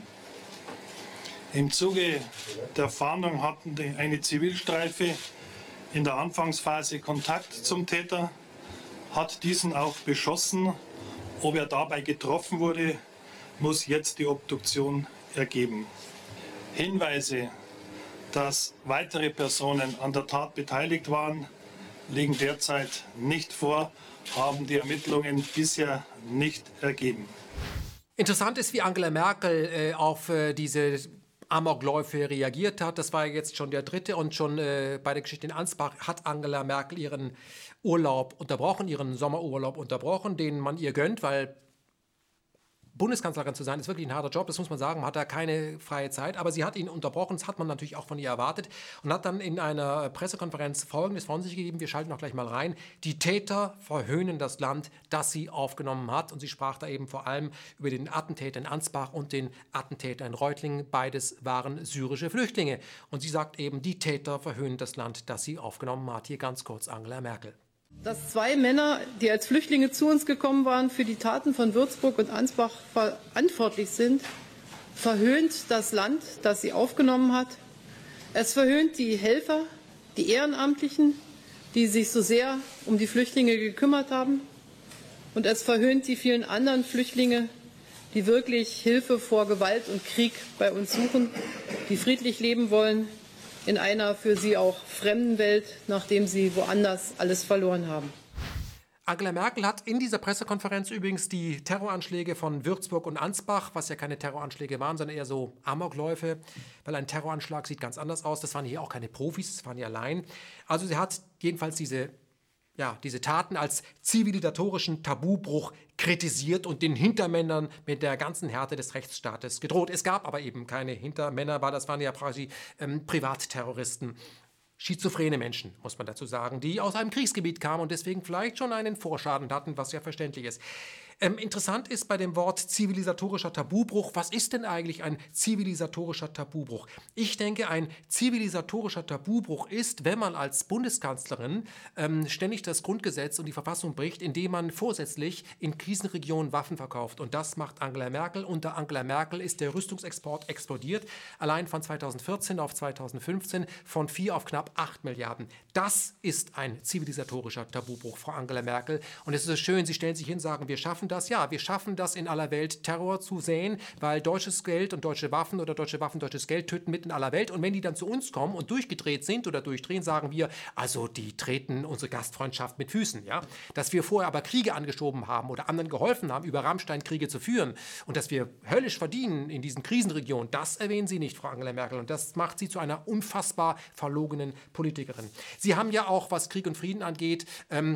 Im Zuge der Fahndung hatten eine Zivilstreife in der Anfangsphase Kontakt zum Täter, hat diesen auch beschossen. Ob er dabei getroffen wurde, muss jetzt die Obduktion ergeben. Hinweise, dass weitere Personen an der Tat beteiligt waren, liegen derzeit nicht vor, haben die Ermittlungen bisher nicht ergeben. Interessant ist, wie Angela Merkel auf diese Amokläufe reagiert hat. Das war jetzt schon der dritte und schon bei der Geschichte in Ansbach hat Angela Merkel ihren Urlaub unterbrochen, ihren Sommerurlaub unterbrochen, den man ihr gönnt, weil Bundeskanzlerin zu sein, ist wirklich ein harter Job, das muss man sagen, man hat da keine freie Zeit, aber sie hat ihn unterbrochen, das hat man natürlich auch von ihr erwartet und hat dann in einer Pressekonferenz Folgendes von sich gegeben, wir schalten auch gleich mal rein, die Täter verhöhnen das Land, das sie aufgenommen hat und sie sprach da eben vor allem über den Attentäter in Ansbach und den Attentäter in Reutlingen, beides waren syrische Flüchtlinge und sie sagt eben, die Täter verhöhnen das Land, das sie aufgenommen hat, hier ganz kurz Angela Merkel. Dass zwei Männer, die als Flüchtlinge zu uns gekommen waren, für die Taten von Würzburg und Ansbach verantwortlich sind, verhöhnt das Land, das sie aufgenommen hat. Es verhöhnt die Helfer, die Ehrenamtlichen, die sich so sehr um die Flüchtlinge gekümmert haben. Und es verhöhnt die vielen anderen Flüchtlinge, die wirklich Hilfe vor Gewalt und Krieg bei uns suchen, die friedlich leben wollen, in einer für sie auch fremden Welt, nachdem sie woanders alles verloren haben. Angela Merkel hat in dieser Pressekonferenz übrigens die Terroranschläge von Würzburg und Ansbach, was ja keine Terroranschläge waren, sondern eher so Amokläufe, weil ein Terroranschlag sieht ganz anders aus. Das waren hier auch keine Profis, das waren ja Laien. Also sie hat jedenfalls diese Taten als zivilisatorischen Tabubruch kritisiert und den Hintermännern mit der ganzen Härte des Rechtsstaates gedroht. Es gab aber eben keine Hintermänner, weil das waren ja quasi Privatterroristen. Schizophrene Menschen, muss man dazu sagen, die aus einem Kriegsgebiet kamen und deswegen vielleicht schon einen Vorschaden hatten, was ja verständlich ist. Interessant ist bei dem Wort zivilisatorischer Tabubruch, was ist denn eigentlich ein zivilisatorischer Tabubruch? Ich denke, ein zivilisatorischer Tabubruch ist, wenn man als Bundeskanzlerin ständig das Grundgesetz und die Verfassung bricht, indem man vorsätzlich in Krisenregionen Waffen verkauft. Und das macht Angela Merkel. Unter Angela Merkel ist der Rüstungsexport explodiert, allein von 2014 auf 2015 von 4 auf knapp 8 Milliarden. Das ist ein zivilisatorischer Tabubruch, Frau Angela Merkel. Und es ist so schön, Sie stellen sich hin und sagen, wir schaffen das, ja, wir schaffen das in aller Welt, Terror zu säen, weil deutsches Geld und deutsche Waffen oder deutsche Waffen deutsches Geld töten mitten in aller Welt. Und wenn die dann zu uns kommen und durchgedreht sind oder durchdrehen, sagen wir, also die treten unsere Gastfreundschaft mit Füßen. Ja? Dass wir vorher aber Kriege angeschoben haben oder anderen geholfen haben, über Rammstein Kriege zu führen und dass wir höllisch verdienen in diesen Krisenregionen, das erwähnen Sie nicht, Frau Angela Merkel. Und das macht Sie zu einer unfassbar verlogenen Politikerin. Sie haben ja auch, was Krieg und Frieden angeht,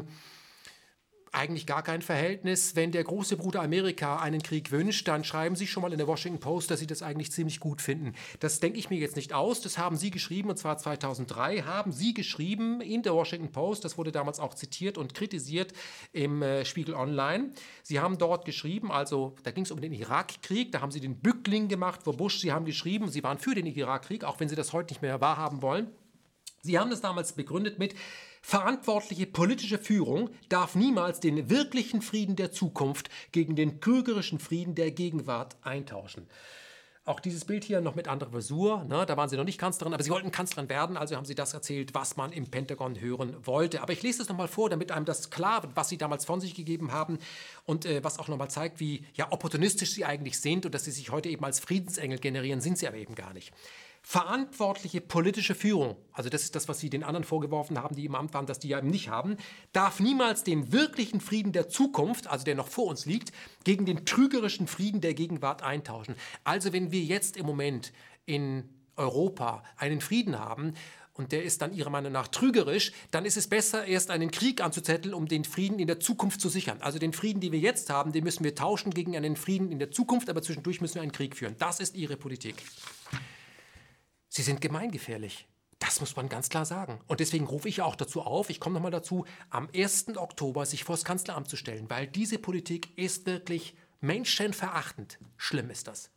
eigentlich gar kein Verhältnis. Wenn der große Bruder Amerika einen Krieg wünscht, dann schreiben Sie schon mal in der Washington Post, dass Sie das eigentlich ziemlich gut finden. Das denke ich mir jetzt nicht aus. Das haben Sie geschrieben, und zwar 2003 haben Sie geschrieben in der Washington Post. Das wurde damals auch zitiert und kritisiert im Spiegel Online. Sie haben dort geschrieben, also da ging es um den Irakkrieg, da haben Sie den Bückling gemacht vor Bush. Sie haben geschrieben, Sie waren für den Irakkrieg, auch wenn Sie das heute nicht mehr wahrhaben wollen. Sie haben das damals begründet mit: Verantwortliche politische Führung darf niemals den wirklichen Frieden der Zukunft gegen den trügerischen Frieden der Gegenwart eintauschen. Auch dieses Bild hier noch mit anderer Versur, ne? Da waren Sie noch nicht Kanzlerin, aber Sie wollten Kanzlerin werden, also haben Sie das erzählt, was man im Pentagon hören wollte. Aber ich lese das nochmal vor, damit einem das klar wird, was Sie damals von sich gegeben haben und was auch nochmal zeigt, wie opportunistisch Sie eigentlich sind und dass Sie sich heute eben als Friedensengel generieren, sind Sie aber eben gar nicht. Verantwortliche politische Führung, also das ist das, was Sie den anderen vorgeworfen haben, die im Amt waren, dass die ja eben nicht haben, darf niemals den wirklichen Frieden der Zukunft, also der noch vor uns liegt, gegen den trügerischen Frieden der Gegenwart eintauschen. Also wenn wir jetzt im Moment in Europa einen Frieden haben, und der ist dann Ihrer Meinung nach trügerisch, dann ist es besser, erst einen Krieg anzuzetteln, um den Frieden in der Zukunft zu sichern. Also den Frieden, den wir jetzt haben, den müssen wir tauschen gegen einen Frieden in der Zukunft, aber zwischendurch müssen wir einen Krieg führen. Das ist Ihre Politik. Sie sind gemeingefährlich. Das muss man ganz klar sagen. Und deswegen rufe ich auch dazu auf, ich komme nochmal dazu, am 1. Oktober sich vor das Kanzleramt zu stellen, weil diese Politik ist wirklich menschenverachtend. Schlimm ist das.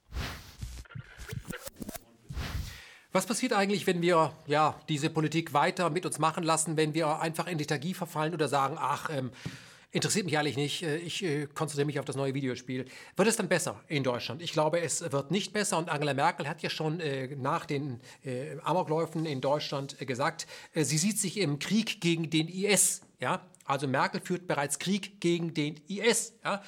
Was passiert eigentlich, wenn wir diese Politik weiter mit uns machen lassen, wenn wir einfach in Lethargie verfallen oder sagen, interessiert mich eigentlich nicht, ich konzentriere mich auf das neue Videospiel. Wird es dann besser in Deutschland? Ich glaube, es wird nicht besser. Und Angela Merkel hat ja schon nach den Amokläufen in Deutschland gesagt, sie sieht sich im Krieg gegen den IS. Ja? Also Merkel führt bereits Krieg gegen den IS. Ja?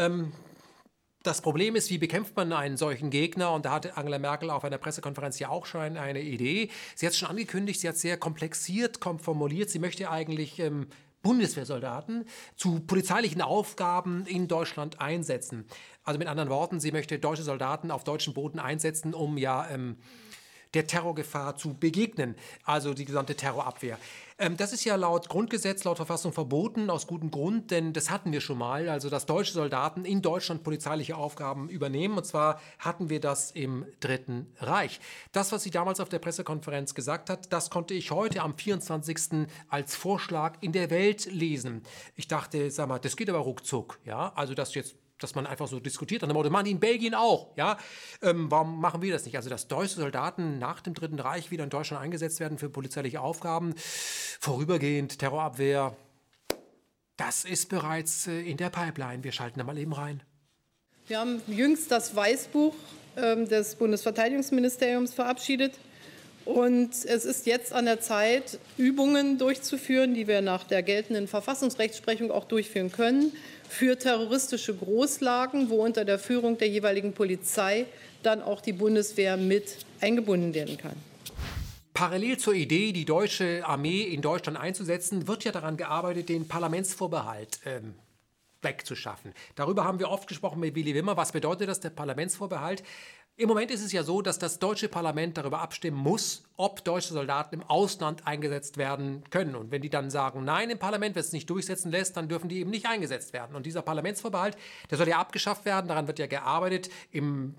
Das Problem ist, wie bekämpft man einen solchen Gegner? Und da hatte Angela Merkel auf einer Pressekonferenz ja auch schon eine Idee. Sie hat es schon angekündigt, sie hat es sehr komplexiert formuliert. Sie möchte eigentlich Bundeswehrsoldaten zu polizeilichen Aufgaben in Deutschland einsetzen. Also mit anderen Worten, sie möchte deutsche Soldaten auf deutschem Boden einsetzen, um der Terrorgefahr zu begegnen, also die gesamte Terrorabwehr. Das ist ja laut Grundgesetz, laut Verfassung verboten, aus gutem Grund, denn das hatten wir schon mal, also dass deutsche Soldaten in Deutschland polizeiliche Aufgaben übernehmen, und zwar hatten wir das im Dritten Reich. Das, was sie damals auf der Pressekonferenz gesagt hat, das konnte ich heute am 24. als Vorschlag in der Welt lesen. Ich dachte, sag mal, das geht aber ruckzuck, ja, also dass man einfach so diskutiert. Und dann machen die in Belgien auch. Ja? Warum machen wir das nicht? Also, dass deutsche Soldaten nach dem Dritten Reich wieder in Deutschland eingesetzt werden für polizeiliche Aufgaben, vorübergehend Terrorabwehr, das ist bereits in der Pipeline. Wir schalten da mal eben rein. Wir haben jüngst das Weißbuch des Bundesverteidigungsministeriums verabschiedet. Und es ist jetzt an der Zeit, Übungen durchzuführen, die wir nach der geltenden Verfassungsrechtsprechung auch durchführen können, für terroristische Großlagen, wo unter der Führung der jeweiligen Polizei dann auch die Bundeswehr mit eingebunden werden kann. Parallel zur Idee, die deutsche Armee in Deutschland einzusetzen, wird ja daran gearbeitet, den Parlamentsvorbehalt wegzuschaffen. Darüber haben wir oft gesprochen mit Willy Wimmer. Was bedeutet das, der Parlamentsvorbehalt? Im Moment ist es ja so, dass das deutsche Parlament darüber abstimmen muss, ob deutsche Soldaten im Ausland eingesetzt werden können. Und wenn die dann sagen, nein, im Parlament, wenn es nicht durchsetzen lässt, dann dürfen die eben nicht eingesetzt werden. Und dieser Parlamentsvorbehalt, der soll ja abgeschafft werden. Daran wird ja gearbeitet im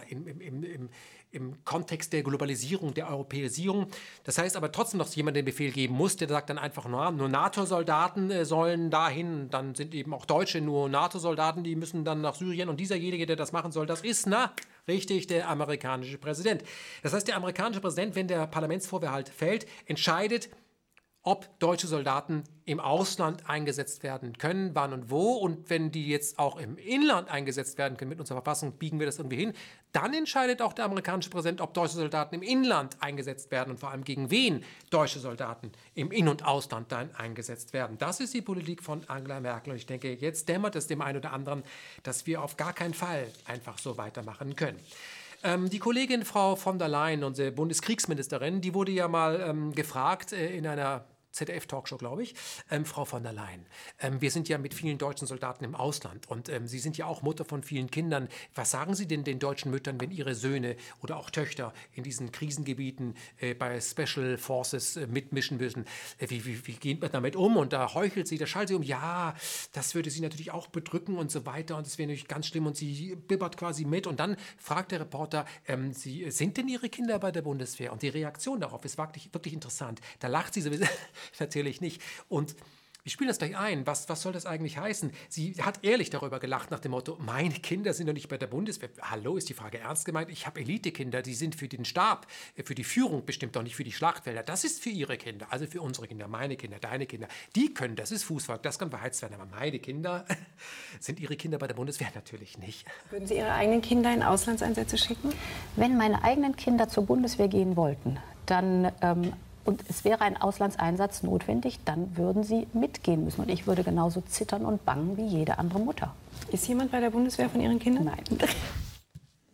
Kontext der Globalisierung, der Europäisierung. Das heißt aber trotzdem, dass jemand den Befehl geben muss, der sagt dann einfach nur NATO-Soldaten sollen dahin, dann sind eben auch Deutsche nur NATO-Soldaten, die müssen dann nach Syrien. Und dieserjenige, der das machen soll, das ist, richtig, der amerikanische Präsident. Das heißt, der amerikanische Präsident, wenn der Parlamentsvorbehalt fällt, entscheidet, ob deutsche Soldaten im Ausland eingesetzt werden können, wann und wo. Und wenn die jetzt auch im Inland eingesetzt werden können mit unserer Verfassung, biegen wir das irgendwie hin. Dann entscheidet auch der amerikanische Präsident, ob deutsche Soldaten im Inland eingesetzt werden und vor allem gegen wen deutsche Soldaten im In- und Ausland dann eingesetzt werden. Das ist die Politik von Angela Merkel. Und ich denke, jetzt dämmert es dem einen oder anderen, dass wir auf gar keinen Fall einfach so weitermachen können. Die Kollegin Frau von der Leyen, unsere Bundeskriegsministerin, die wurde ja mal gefragt in einer ZDF-Talkshow, glaube ich, Frau von der Leyen. Wir sind ja mit vielen deutschen Soldaten im Ausland und Sie sind ja auch Mutter von vielen Kindern. Was sagen Sie denn den deutschen Müttern, wenn ihre Söhne oder auch Töchter in diesen Krisengebieten bei Special Forces mitmischen müssen? Wie geht man damit um? Und da heuchelt sie, da schaltet sie um, ja, das würde sie natürlich auch bedrücken und so weiter und das wäre natürlich ganz schlimm und sie bibbert quasi mit. Und dann fragt der Reporter, sind denn Ihre Kinder bei der Bundeswehr? Und die Reaktion darauf ist wirklich interessant. Da lacht sie sowieso. Natürlich nicht. Und wir spielen das gleich ein. Was soll das eigentlich heißen? Sie hat ehrlich darüber gelacht nach dem Motto, meine Kinder sind doch nicht bei der Bundeswehr. Hallo, ist die Frage ernst gemeint? Ich habe Elitekinder, die sind für den Stab, für die Führung bestimmt, doch nicht für die Schlachtfelder. Das ist für ihre Kinder, also für unsere Kinder, meine Kinder, deine Kinder. Die können, das ist Fußvolk, das kann beheizt werden. Aber meine Kinder, sind ihre Kinder bei der Bundeswehr? Natürlich nicht. Würden Sie Ihre eigenen Kinder in Auslandseinsätze schicken? Wenn meine eigenen Kinder zur Bundeswehr gehen wollten, dann und es wäre ein Auslandseinsatz notwendig, dann würden sie mitgehen müssen. Und ich würde genauso zittern und bangen wie jede andere Mutter. Ist jemand bei der Bundeswehr von Ihren Kindern? Nein.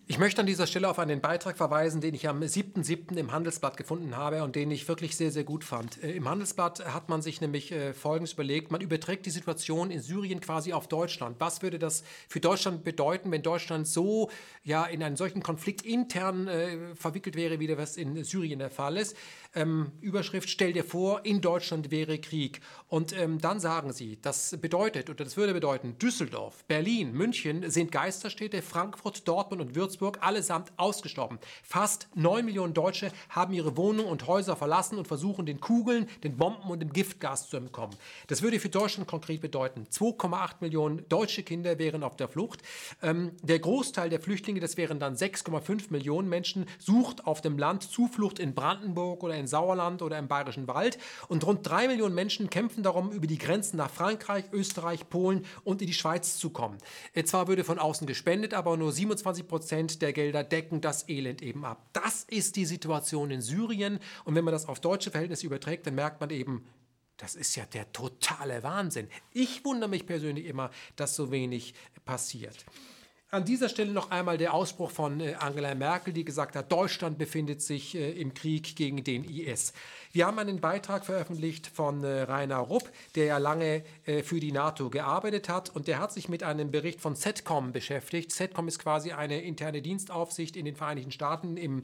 Ich möchte an dieser Stelle auf einen Beitrag verweisen, den ich am 7.7. im Handelsblatt gefunden habe und den ich wirklich sehr, sehr gut fand. Im Handelsblatt hat man sich nämlich Folgendes überlegt. Man überträgt die Situation in Syrien quasi auf Deutschland. Was würde das für Deutschland bedeuten, wenn Deutschland so in einen solchen Konflikt intern verwickelt wäre, wie das in Syrien der Fall ist? Überschrift: Stell dir vor, in Deutschland wäre Krieg. Und dann sagen sie, das würde bedeuten, Düsseldorf, Berlin, München sind Geisterstädte, Frankfurt, Dortmund und Würzburg allesamt ausgestorben. Fast 9 Millionen Deutsche haben ihre Wohnungen und Häuser verlassen und versuchen, den Kugeln, den Bomben und dem Giftgas zu entkommen. Das würde für Deutschland konkret bedeuten, 2,8 Millionen deutsche Kinder wären auf der Flucht. Der Großteil der Flüchtlinge, das wären dann 6,5 Millionen Menschen, sucht auf dem Land Zuflucht in Brandenburg oder in Sauerland oder im Bayerischen Wald. Und rund 3 Millionen Menschen kämpfen darum, über die Grenzen nach Frankreich, Österreich, Polen und in die Schweiz zu kommen. Zwar würde von außen gespendet, aber nur 27% der Gelder decken das Elend eben ab. Das ist die Situation in Syrien. Und wenn man das auf deutsche Verhältnisse überträgt, dann merkt man eben, das ist ja der totale Wahnsinn. Ich wundere mich persönlich immer, dass so wenig passiert. An dieser Stelle noch einmal der Ausspruch von Angela Merkel, die gesagt hat, Deutschland befindet sich im Krieg gegen den IS. Wir haben einen Beitrag veröffentlicht von Rainer Rupp, der ja lange für die NATO gearbeitet hat, und der hat sich mit einem Bericht von CENTCOM beschäftigt. CENTCOM ist quasi eine interne Dienstaufsicht in den Vereinigten Staaten im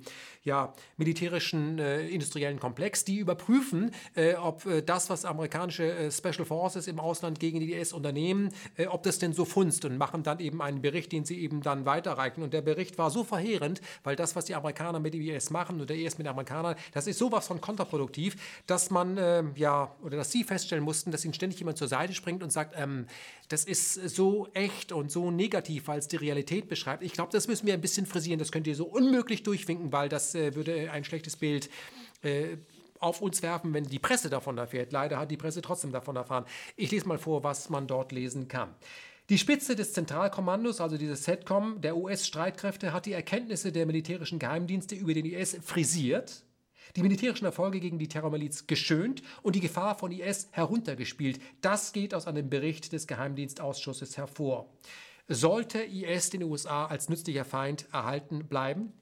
militärischen industriellen Komplex, die überprüfen, ob das, was amerikanische Special Forces im Ausland gegen die IS unternehmen, ob das denn so funzt, und machen dann eben einen Bericht, den sie eben dann weiterreichen. Und der Bericht war so verheerend, weil das, was die Amerikaner mit dem IS machen oder der IS mit den Amerikanern, das ist sowas von kontraproduktiv, dass man, dass sie feststellen mussten, dass ihnen ständig jemand zur Seite springt und sagt, das ist so echt und so negativ, weil es die Realität beschreibt. Ich glaube, das müssen wir ein bisschen frisieren, das könnt ihr so unmöglich durchwinken, weil das würde ein schlechtes Bild auf uns werfen, wenn die Presse davon erfährt. Leider hat die Presse trotzdem davon erfahren. Ich lese mal vor, was man dort lesen kann. Die Spitze des Zentralkommandos, also dieses CENTCOM, der US-Streitkräfte, hat die Erkenntnisse der militärischen Geheimdienste über den IS frisiert, die militärischen Erfolge gegen die Terrormiliz geschönt und die Gefahr von IS heruntergespielt. Das geht aus einem Bericht des Geheimdienstausschusses hervor. Sollte IS den USA als nützlicher Feind erhalten bleiben?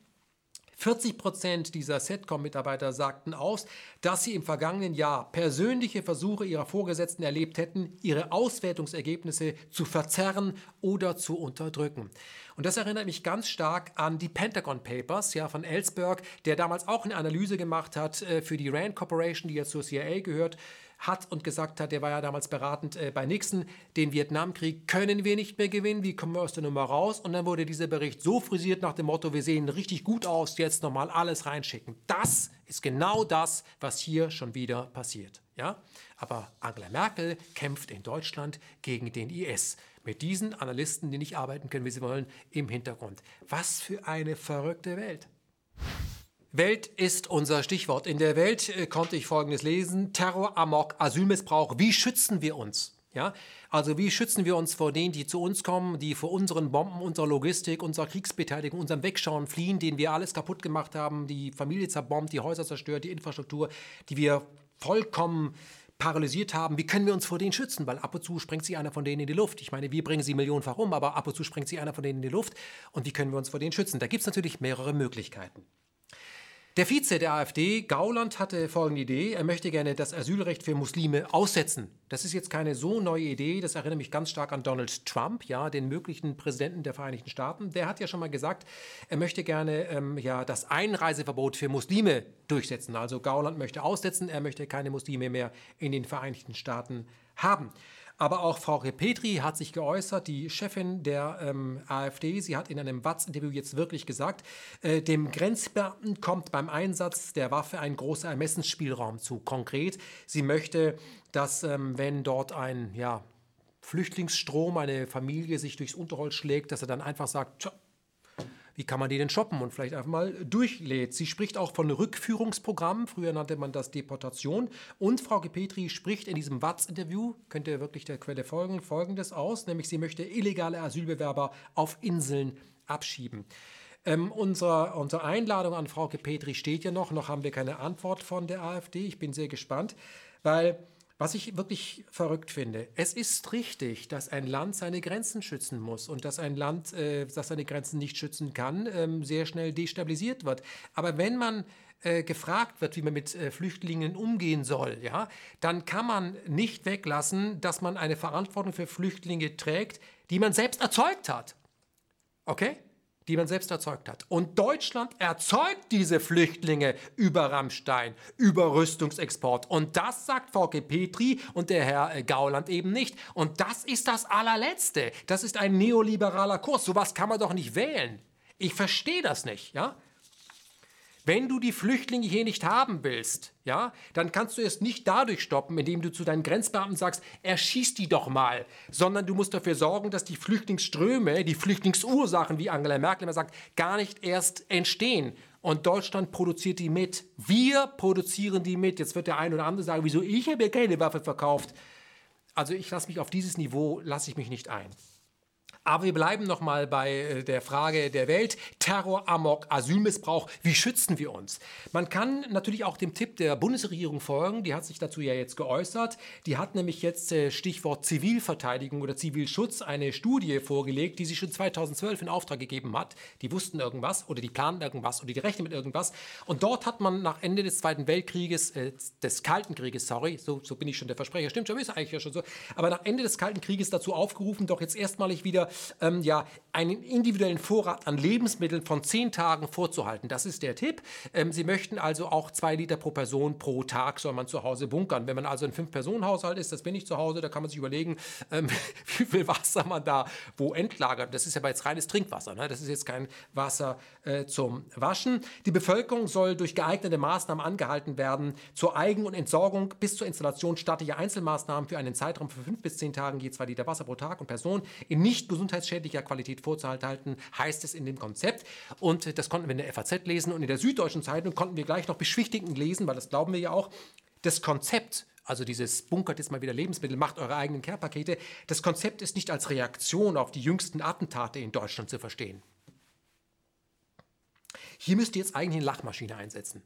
40% dieser CENTCOM-Mitarbeiter sagten aus, dass sie im vergangenen Jahr persönliche Versuche ihrer Vorgesetzten erlebt hätten, ihre Auswertungsergebnisse zu verzerren oder zu unterdrücken. Und das erinnert mich ganz stark an die Pentagon Papers von Ellsberg, der damals auch eine Analyse gemacht hat für die Rand Corporation, die jetzt zur CIA gehört hat, und gesagt hat, der war ja damals beratend bei Nixon, den Vietnamkrieg können wir nicht mehr gewinnen, wie kommen wir aus der Nummer raus? Und dann wurde dieser Bericht so frisiert nach dem Motto, wir sehen richtig gut aus, jetzt nochmal alles reinschicken. Das ist genau das, was hier schon wieder passiert. Ja? Aber Angela Merkel kämpft in Deutschland gegen den IS. Mit diesen Analysten, die nicht arbeiten können, wie sie wollen, im Hintergrund. Was für eine verrückte Welt. Welt ist unser Stichwort. In der Welt konnte ich Folgendes lesen: Terror, Amok, Asylmissbrauch. Wie schützen wir uns? Ja? Also wie schützen wir uns vor denen, die zu uns kommen, die vor unseren Bomben, unserer Logistik, unserer Kriegsbeteiligung, unserem Wegschauen fliehen, denen wir alles kaputt gemacht haben, die Familie zerbombt, die Häuser zerstört, die Infrastruktur, die wir vollkommen paralysiert haben. Wie können wir uns vor denen schützen? Weil ab und zu sprengt sie einer von denen in die Luft. Ich meine, wir bringen sie millionenfach um, aber ab und zu sprengt sie einer von denen in die Luft. Und wie können wir uns vor denen schützen? Da gibt es natürlich mehrere Möglichkeiten. Der Vize der AfD, Gauland, hatte folgende Idee. Er möchte gerne das Asylrecht für Muslime aussetzen. Das ist jetzt keine so neue Idee. Das erinnert mich ganz stark an Donald Trump, den möglichen Präsidenten der Vereinigten Staaten. Der hat ja schon mal gesagt, er möchte gerne das Einreiseverbot für Muslime durchsetzen. Also Gauland möchte aussetzen, er möchte keine Muslime mehr in den Vereinigten Staaten haben. Aber auch Frauke Petry hat sich geäußert, die Chefin der AfD. Sie hat in einem WAZ-Interview jetzt wirklich gesagt, dem Grenzbeamten kommt beim Einsatz der Waffe ein großer Ermessensspielraum zu. Konkret, sie möchte, dass wenn dort ein Flüchtlingsstrom, eine Familie sich durchs Unterholz schlägt, dass er dann einfach sagt, tja, wie kann man die denn shoppen, und vielleicht einfach mal durchlädt. Sie spricht auch von Rückführungsprogrammen, früher nannte man das Deportation. Und Frauke Petry spricht in diesem WAZ-Interview, könnt ihr wirklich der Quelle folgen, Folgendes aus, nämlich sie möchte illegale Asylbewerber auf Inseln abschieben. Unsere Einladung an Frauke Petry steht ja noch haben wir keine Antwort von der AfD. Ich bin sehr gespannt, weil Was ich wirklich verrückt finde, es ist richtig, dass ein Land seine Grenzen schützen muss und dass ein Land, das seine Grenzen nicht schützen kann, sehr schnell destabilisiert wird. Aber wenn man gefragt wird, wie man mit Flüchtlingen umgehen soll, ja, dann kann man nicht weglassen, dass man eine Verantwortung für Flüchtlinge trägt, die man selbst erzeugt hat. Okay? Die man selbst erzeugt hat. Und Deutschland erzeugt diese Flüchtlinge über Rammstein, über Rüstungsexport. Und das sagt Frauke Petry und der Herr Gauland eben nicht. Und das ist das Allerletzte. Das ist ein neoliberaler Kurs. Sowas kann man doch nicht wählen. Ich verstehe das nicht, ja? Wenn du die Flüchtlinge hier nicht haben willst, ja, dann kannst du es nicht dadurch stoppen, indem du zu deinen Grenzbeamten sagst, erschieß die doch mal, sondern du musst dafür sorgen, dass die Flüchtlingsströme, die Flüchtlingsursachen, wie Angela Merkel immer sagt, gar nicht erst entstehen. Und Deutschland produziert die mit. Wir produzieren die mit. Jetzt wird der eine oder andere sagen, wieso, ich habe ja keine Waffe verkauft. Also ich lasse mich auf dieses Niveau, lasse ich mich nicht ein. Aber wir bleiben noch mal bei der Frage der Welt. Terror, Amok, Asylmissbrauch. Wie schützen wir uns? Man kann natürlich auch dem Tipp der Bundesregierung folgen. Die hat sich dazu ja jetzt geäußert. Die hat nämlich jetzt Stichwort Zivilverteidigung oder Zivilschutz eine Studie vorgelegt, die sie schon 2012 in Auftrag gegeben hat. Die wussten irgendwas oder die planen irgendwas oder die rechnen mit irgendwas. Und dort hat man nach Ende des Zweiten Weltkrieges, des Kalten Krieges, so bin ich schon der Versprecher, stimmt schon, ist eigentlich ja schon so. Aber nach Ende des Kalten Krieges dazu aufgerufen, doch jetzt erstmalig wieder einen individuellen Vorrat an Lebensmitteln von 10 Tagen vorzuhalten. Das ist der Tipp. Sie möchten also auch 2 Liter pro Person pro Tag soll man zu Hause bunkern. Wenn man also ein 5-Personen-Haushalt ist, das bin ich zu Hause, da kann man sich überlegen, wie viel Wasser man da wo entlagert. Das ist ja jetzt reines Trinkwasser, ne? Das ist jetzt kein Wasser zum Waschen. Die Bevölkerung soll durch geeignete Maßnahmen angehalten werden, zur Eigen- und Entsorgung bis zur Installation staatlicher Einzelmaßnahmen für einen Zeitraum von 5 bis 10 Tagen je 2 Liter Wasser pro Tag und Person in nicht gesundheitsschädlicher Qualität vorzuhalten, heißt es in dem Konzept. Und das konnten wir in der FAZ lesen und in der Süddeutschen Zeitung konnten wir gleich noch beschwichtigend lesen, weil das glauben wir ja auch, das Konzept, also dieses bunkert jetzt mal wieder Lebensmittel, macht eure eigenen Care-Pakete, das Konzept ist nicht als Reaktion auf die jüngsten Attentate in Deutschland zu verstehen. Hier müsst ihr jetzt eigentlich eine Lachmaschine einsetzen.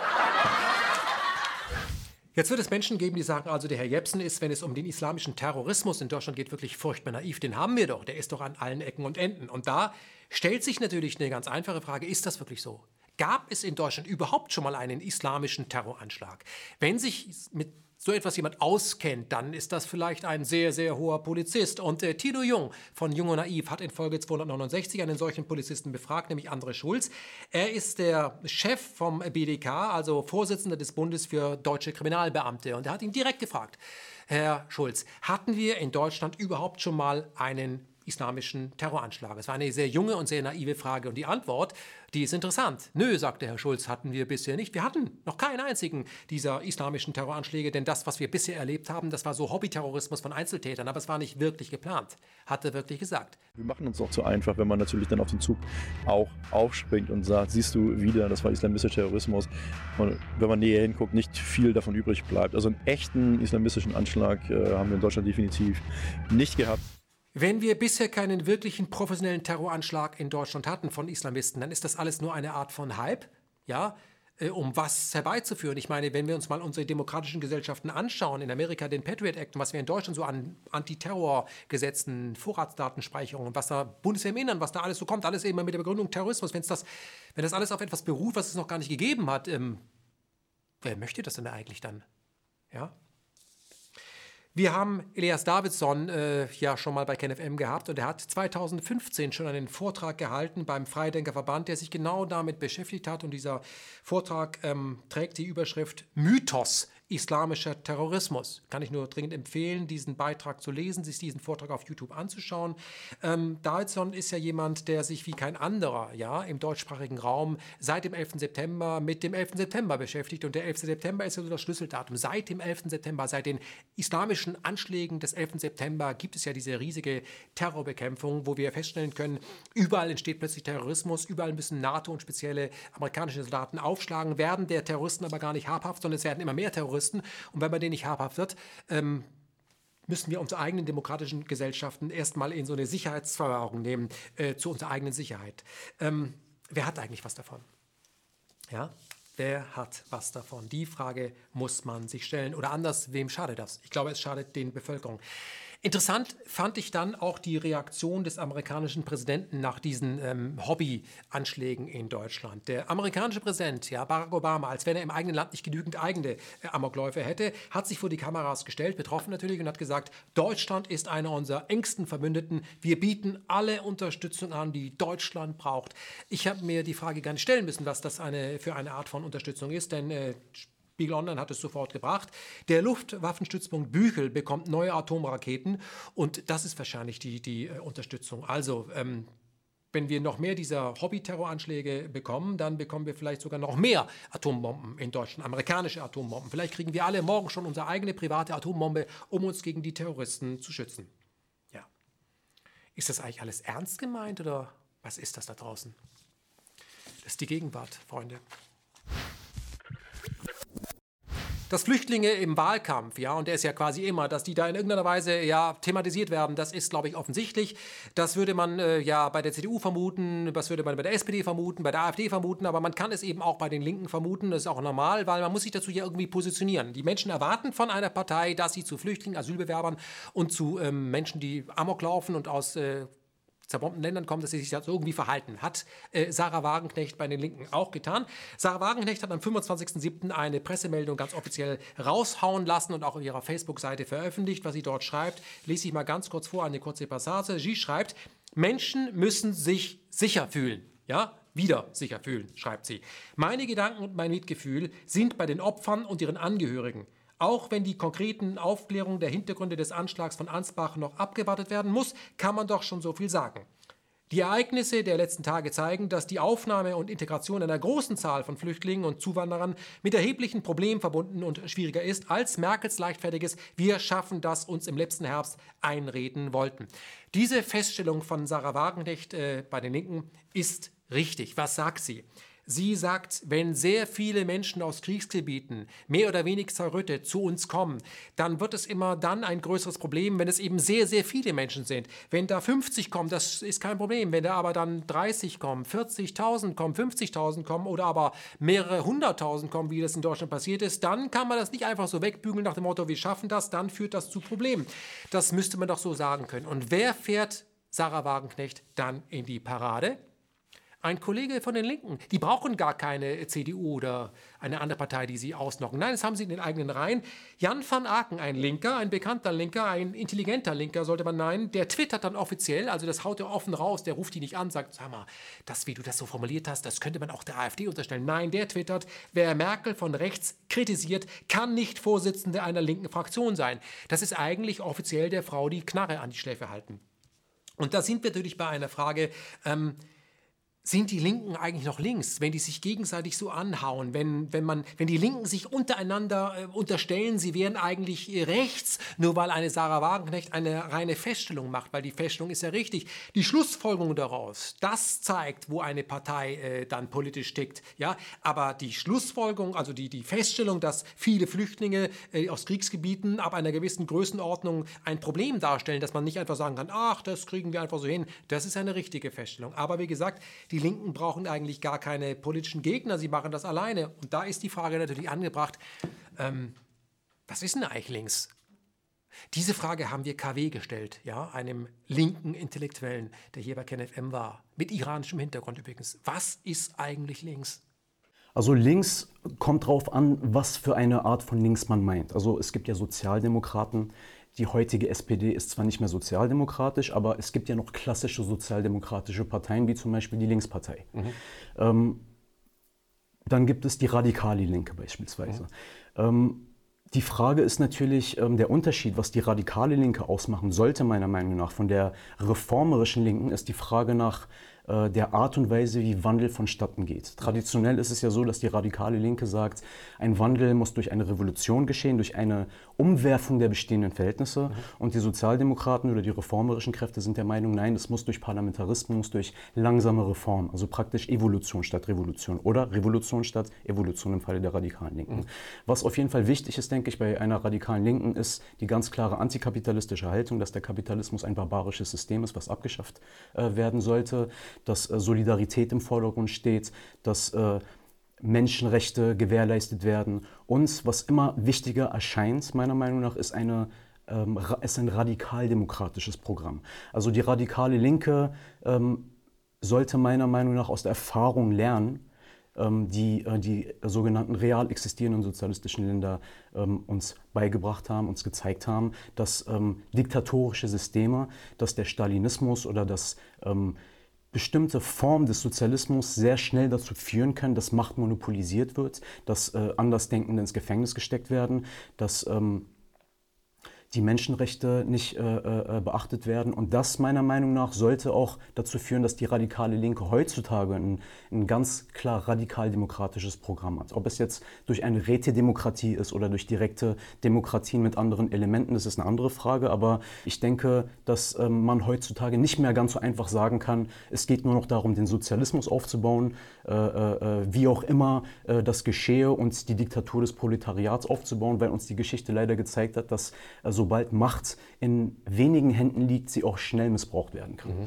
Jetzt wird es Menschen geben, die sagen, also der Herr Jepsen ist, wenn es um den islamischen Terrorismus in Deutschland geht, wirklich furchtbar naiv. Den haben wir doch, der ist doch an allen Ecken und Enden. Und da stellt sich natürlich eine ganz einfache Frage, ist das wirklich so? Gab es in Deutschland überhaupt schon mal einen islamischen Terroranschlag? Wenn sich mit so etwas jemand auskennt, dann ist das vielleicht ein sehr, sehr hoher Polizist. Und Tilo Jung von Jung und Naiv hat in Folge 269 einen solchen Polizisten befragt, nämlich André Schulz. Er ist der Chef vom BDK, also Vorsitzender des Bundes für deutsche Kriminalbeamte. Und er hat ihn direkt gefragt, Herr Schulz, hatten wir in Deutschland überhaupt schon mal einen islamischen Terroranschlag? Es war eine sehr junge und sehr naive Frage. Und die Antwort, die ist interessant. Nö, sagte Herr Schulz, hatten wir bisher nicht. Wir hatten noch keinen einzigen dieser islamischen Terroranschläge, denn das, was wir bisher erlebt haben, das war so Hobbyterrorismus von Einzeltätern, aber es war nicht wirklich geplant, hat er wirklich gesagt. Wir machen uns auch zu einfach, wenn man natürlich dann auf den Zug auch aufspringt und sagt, siehst du wieder, das war islamistischer Terrorismus. Und wenn man näher hinguckt, nicht viel davon übrig bleibt. Also einen echten islamistischen Anschlag haben wir in Deutschland definitiv nicht gehabt. Wenn wir bisher keinen wirklichen professionellen Terroranschlag in Deutschland hatten von Islamisten, dann ist das alles nur eine Art von Hype, ja, um was herbeizuführen. Ich meine, wenn wir uns mal unsere demokratischen Gesellschaften anschauen, in Amerika den Patriot Act, was wir in Deutschland so an Antiterrorgesetzen, Vorratsdatenspeicherung, was da Bundeswehr im Innern, was da alles so kommt, alles eben mit der Begründung Terrorismus, wenn das alles auf etwas beruht, was es noch gar nicht gegeben hat, wer möchte das denn eigentlich dann? Ja? Wir haben Elias Davidson ja schon mal bei KenFM gehabt und er hat 2015 schon einen Vortrag gehalten beim Freidenkerverband, der sich genau damit beschäftigt hat. Und dieser Vortrag trägt die Überschrift Mythos islamischer Terrorismus. Kann ich nur dringend empfehlen, diesen Beitrag zu lesen, sich diesen Vortrag auf YouTube anzuschauen. Davidson ist ja jemand, der sich wie kein anderer im deutschsprachigen Raum seit dem 11. September mit dem 11. September beschäftigt. Und der 11. September ist ja so das Schlüsseldatum. Seit dem 11. September, seit den islamischen Anschlägen des 11. September gibt es ja diese riesige Terrorbekämpfung, wo wir feststellen können, überall entsteht plötzlich Terrorismus, überall müssen NATO und spezielle amerikanische Soldaten aufschlagen, werden der Terroristen aber gar nicht habhaft, sondern es werden immer mehr Terroristen. Und wenn man denen nicht habhaft wird, müssen wir unsere eigenen demokratischen Gesellschaften erstmal in so eine Sicherheitsverwahrung nehmen, zu unserer eigenen Sicherheit. Wer hat eigentlich was davon? Ja? Wer hat was davon? Die Frage muss man sich stellen. Oder anders, wem schadet das? Ich glaube, es schadet den Bevölkerung. Interessant fand ich dann auch die Reaktion des amerikanischen Präsidenten nach diesen Hobbyanschlägen in Deutschland. Der amerikanische Präsident, ja, Barack Obama, als wenn er im eigenen Land nicht genügend eigene Amokläufe hätte, hat sich vor die Kameras gestellt, betroffen natürlich, und hat gesagt, Deutschland ist einer unserer engsten Verbündeten. Wir bieten alle Unterstützung an, die Deutschland braucht. Ich habe mir die Frage gar nicht stellen müssen, was das für eine Art von Unterstützung ist, denn Spiegel Online hat es sofort gebracht. Der Luftwaffenstützpunkt Büchel bekommt neue Atomraketen und das ist wahrscheinlich die Unterstützung. Also, wenn wir noch mehr dieser Hobby-Terroranschläge bekommen, dann bekommen wir vielleicht sogar noch mehr Atombomben in Deutschland, amerikanische Atombomben. Vielleicht kriegen wir alle morgen schon unsere eigene private Atombombe, um uns gegen die Terroristen zu schützen. Ja. Ist das eigentlich alles ernst gemeint oder was ist das da draußen? Das ist die Gegenwart, Freunde. Dass Flüchtlinge im Wahlkampf, ja, und der ist ja quasi immer, dass die da in irgendeiner Weise ja thematisiert werden, das ist, glaube ich, offensichtlich. Das würde man ja bei der CDU vermuten, das würde man bei der SPD vermuten, bei der AfD vermuten, aber man kann es eben auch bei den Linken vermuten, das ist auch normal, weil man muss sich dazu ja irgendwie positionieren. Die Menschen erwarten von einer Partei, dass sie zu Flüchtlingen, Asylbewerbern und zu Menschen, die Amok laufen und aus zerbombten Ländern kommen, dass sie sich dazu irgendwie verhalten. Hat Sarah Wagenknecht bei den Linken auch getan. Sarah Wagenknecht hat am 25.07. eine Pressemeldung ganz offiziell raushauen lassen und auch auf ihrer Facebook-Seite veröffentlicht, was sie dort schreibt. Lese ich mal ganz kurz vor, eine kurze Passage. Sie schreibt, Menschen müssen sich sicher fühlen. Ja, wieder sicher fühlen, schreibt sie. Meine Gedanken und mein Mitgefühl sind bei den Opfern und ihren Angehörigen. Auch wenn die konkreten Aufklärungen der Hintergründe des Anschlags von Ansbach noch abgewartet werden muss, kann man doch schon so viel sagen. Die Ereignisse der letzten Tage zeigen, dass die Aufnahme und Integration einer großen Zahl von Flüchtlingen und Zuwanderern mit erheblichen Problemen verbunden und schwieriger ist, als Merkels leichtfertiges „Wir schaffen das" uns im letzten Herbst einreden wollten. Diese Feststellung von Sarah Wagenknecht bei den Linken ist richtig. Was sagt sie? Sie sagt, wenn sehr viele Menschen aus Kriegsgebieten, mehr oder weniger zerrüttet, zu uns kommen, dann wird es immer dann ein größeres Problem, wenn es eben sehr, sehr viele Menschen sind. Wenn da 50 kommen, das ist kein Problem. Wenn da aber dann 30 kommen, 40.000 kommen, 50.000 kommen oder aber mehrere 100.000 kommen, wie das in Deutschland passiert ist, dann kann man das nicht einfach so wegbügeln nach dem Motto, wir schaffen das, dann führt das zu Problemen. Das müsste man doch so sagen können. Und wer fährt Sarah Wagenknecht dann in die Parade? Ein Kollege von den Linken. Die brauchen gar keine CDU oder eine andere Partei, die sie ausnocken. Nein, das haben sie in den eigenen Reihen. Jan van Aken, ein Linker, ein bekannter Linker, ein intelligenter Linker, sollte man meinen, der twittert dann offiziell, also das haut er offen raus, der ruft die nicht an, sagt, sag mal, das, wie du das so formuliert hast, das könnte man auch der AfD unterstellen. Nein, der twittert, wer Merkel von rechts kritisiert, kann nicht Vorsitzende einer linken Fraktion sein. Das ist eigentlich offiziell der Frau die Knarre an die Schläfe halten. Und da sind wir natürlich bei einer Frage, sind die Linken eigentlich noch links, wenn die sich gegenseitig so anhauen, wenn die Linken sich untereinander unterstellen, sie wären eigentlich rechts, nur weil eine Sarah Wagenknecht eine reine Feststellung macht, weil die Feststellung ist ja richtig. Die Schlussfolgerung daraus, das zeigt, wo eine Partei dann politisch tickt. Ja? Aber die Schlussfolgerung, also die Feststellung, dass viele Flüchtlinge aus Kriegsgebieten ab einer gewissen Größenordnung ein Problem darstellen, dass man nicht einfach sagen kann, ach, das kriegen wir einfach so hin, das ist eine richtige Feststellung. Aber wie gesagt, die Linken brauchen eigentlich gar keine politischen Gegner, sie machen das alleine. Und da ist die Frage natürlich angebracht, was ist denn eigentlich links? Diese Frage haben wir KW gestellt, ja, einem linken Intellektuellen, der hier bei KenFM war, mit iranischem Hintergrund übrigens. Was ist eigentlich links? Also links kommt drauf an, was für eine Art von links man meint. Also es gibt ja Sozialdemokraten. Die heutige SPD ist zwar nicht mehr sozialdemokratisch, aber es gibt ja noch klassische sozialdemokratische Parteien, wie zum Beispiel die Linkspartei. Dann gibt es die radikale Linke beispielsweise. Die Frage ist natürlich, der Unterschied, was die radikale Linke ausmachen sollte, meiner Meinung nach, von der reformerischen Linken, ist die Frage nach der Art und Weise, wie Wandel vonstatten geht. Traditionell ist es ja so, dass die radikale Linke sagt, ein Wandel muss durch eine Revolution geschehen, durch eine Umwerfung der bestehenden Verhältnisse. Und die Sozialdemokraten oder die reformerischen Kräfte sind der Meinung, nein, es muss durch Parlamentarismus, durch langsame Reform, also praktisch Evolution statt Revolution oder Revolution statt Evolution im Falle der radikalen Linken. Was auf jeden Fall wichtig ist, denke ich, bei einer radikalen Linken, ist die ganz klare antikapitalistische Haltung, dass der Kapitalismus ein barbarisches System ist, was abgeschafft werden sollte, dass Solidarität im Vordergrund steht, dass Menschenrechte gewährleistet werden. Und was immer wichtiger erscheint, meiner Meinung nach, ist ein radikal-demokratisches Programm. Also die radikale Linke sollte meiner Meinung nach aus der Erfahrung lernen, die sogenannten real existierenden sozialistischen Länder uns beigebracht haben, uns gezeigt haben, dass diktatorische Systeme, dass der Stalinismus oder dass bestimmte Formen des Sozialismus sehr schnell dazu führen können, dass Macht monopolisiert wird, dass Andersdenkende ins Gefängnis gesteckt werden, dass die Menschenrechte nicht beachtet werden. Und das, meiner Meinung nach, sollte auch dazu führen, dass die radikale Linke heutzutage ein ganz klar radikal-demokratisches Programm hat. Ob es jetzt durch eine Rätedemokratie ist oder durch direkte Demokratien mit anderen Elementen, das ist eine andere Frage. Aber ich denke, dass man heutzutage nicht mehr ganz so einfach sagen kann, es geht nur noch darum, den Sozialismus aufzubauen, wie auch immer das geschehe, und die Diktatur des Proletariats aufzubauen, weil uns die Geschichte leider gezeigt hat, dass sobald Macht in wenigen Händen liegt, sie auch schnell missbraucht werden kann.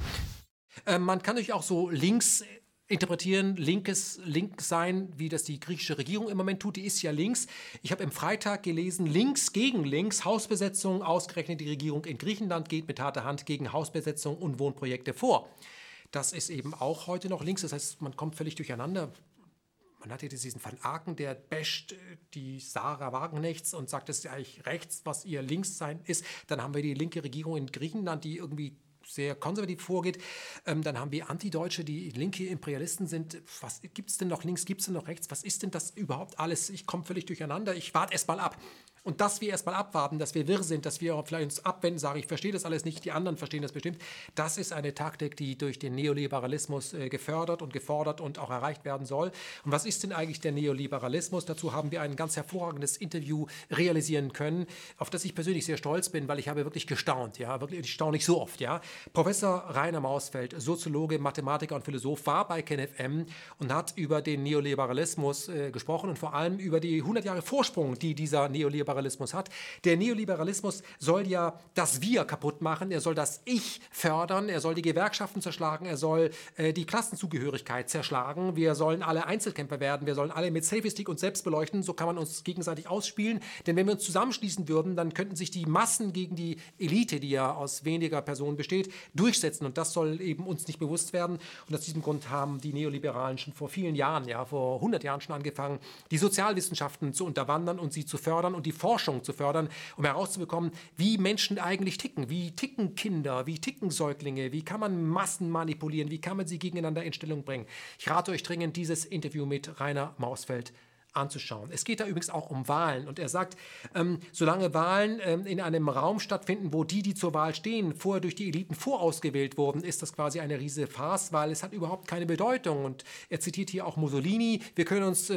Man kann natürlich auch so links interpretieren, link sein, wie das die griechische Regierung im Moment tut. Die ist ja links. Ich habe im Freitag gelesen, links gegen links, Hausbesetzung, ausgerechnet die Regierung in Griechenland geht mit harter Hand gegen Hausbesetzung und Wohnprojekte vor. Das ist eben auch heute noch links, das heißt, man kommt völlig durcheinander. Man hat hier diesen Van Aken, der basht die Sarah Wagenknechts und sagt, das ist ja eigentlich rechts, was ihr links sein ist. Dann haben wir die linke Regierung in Griechenland, die irgendwie sehr konservativ vorgeht. Dann haben wir Antideutsche, die linke Imperialisten sind. Was gibt es denn noch links, gibt es denn noch rechts? Was ist denn das überhaupt alles? Ich komme völlig durcheinander. Ich warte erst mal ab. Und dass wir erstmal abwarten, dass wir wirr sind, dass wir vielleicht uns abwenden, sagen, ich verstehe das alles nicht, die anderen verstehen das bestimmt, das ist eine Taktik, die durch den Neoliberalismus gefördert und gefordert und auch erreicht werden soll. Und was ist denn eigentlich der Neoliberalismus? Dazu haben wir ein ganz hervorragendes Interview realisieren können, auf das ich persönlich sehr stolz bin, weil ich habe wirklich gestaunt, ja, wirklich, ich staune nicht so oft, ja. Professor Rainer Mausfeld, Soziologe, Mathematiker und Philosoph, war bei KenFM und hat über den Neoliberalismus gesprochen und vor allem über die 100 Jahre Vorsprung, die dieser Neoliberalismus hat. Der Neoliberalismus soll ja das Wir kaputt machen, er soll das Ich fördern, er soll die Gewerkschaften zerschlagen, er soll die Klassenzugehörigkeit zerschlagen, wir sollen alle Einzelkämpfer werden, wir sollen alle mit Selfie-Stick uns selbst beleuchten, so kann man uns gegenseitig ausspielen, denn wenn wir uns zusammenschließen würden, dann könnten sich die Massen gegen die Elite, die ja aus weniger Personen besteht, durchsetzen und das soll eben uns nicht bewusst werden und aus diesem Grund haben die Neoliberalen schon vor vielen Jahren, ja, vor 100 Jahren schon angefangen, die Sozialwissenschaften zu unterwandern und sie zu fördern und die Forschung zu fördern, um herauszubekommen, wie Menschen eigentlich ticken. Wie ticken Kinder, wie ticken Säuglinge, wie kann man Massen manipulieren, wie kann man sie gegeneinander in Stellung bringen. Ich rate euch dringend, dieses Interview mit Rainer Mausfeld anzuschauen. Es geht da übrigens auch um Wahlen und er sagt, solange Wahlen in einem Raum stattfinden, wo die zur Wahl stehen, vorher durch die Eliten vorausgewählt wurden, ist das quasi eine riesige Farce, weil es hat überhaupt keine Bedeutung und er zitiert hier auch Mussolini, wir können uns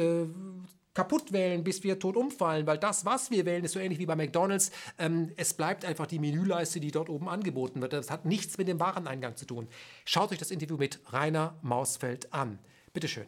kaputt wählen, bis wir tot umfallen, weil das, was wir wählen, ist so ähnlich wie bei McDonald's. Es bleibt einfach die Menüleiste, die dort oben angeboten wird. Das hat nichts mit dem Wareneingang zu tun. Schaut euch das Interview mit Rainer Mausfeld an. Bitte schön.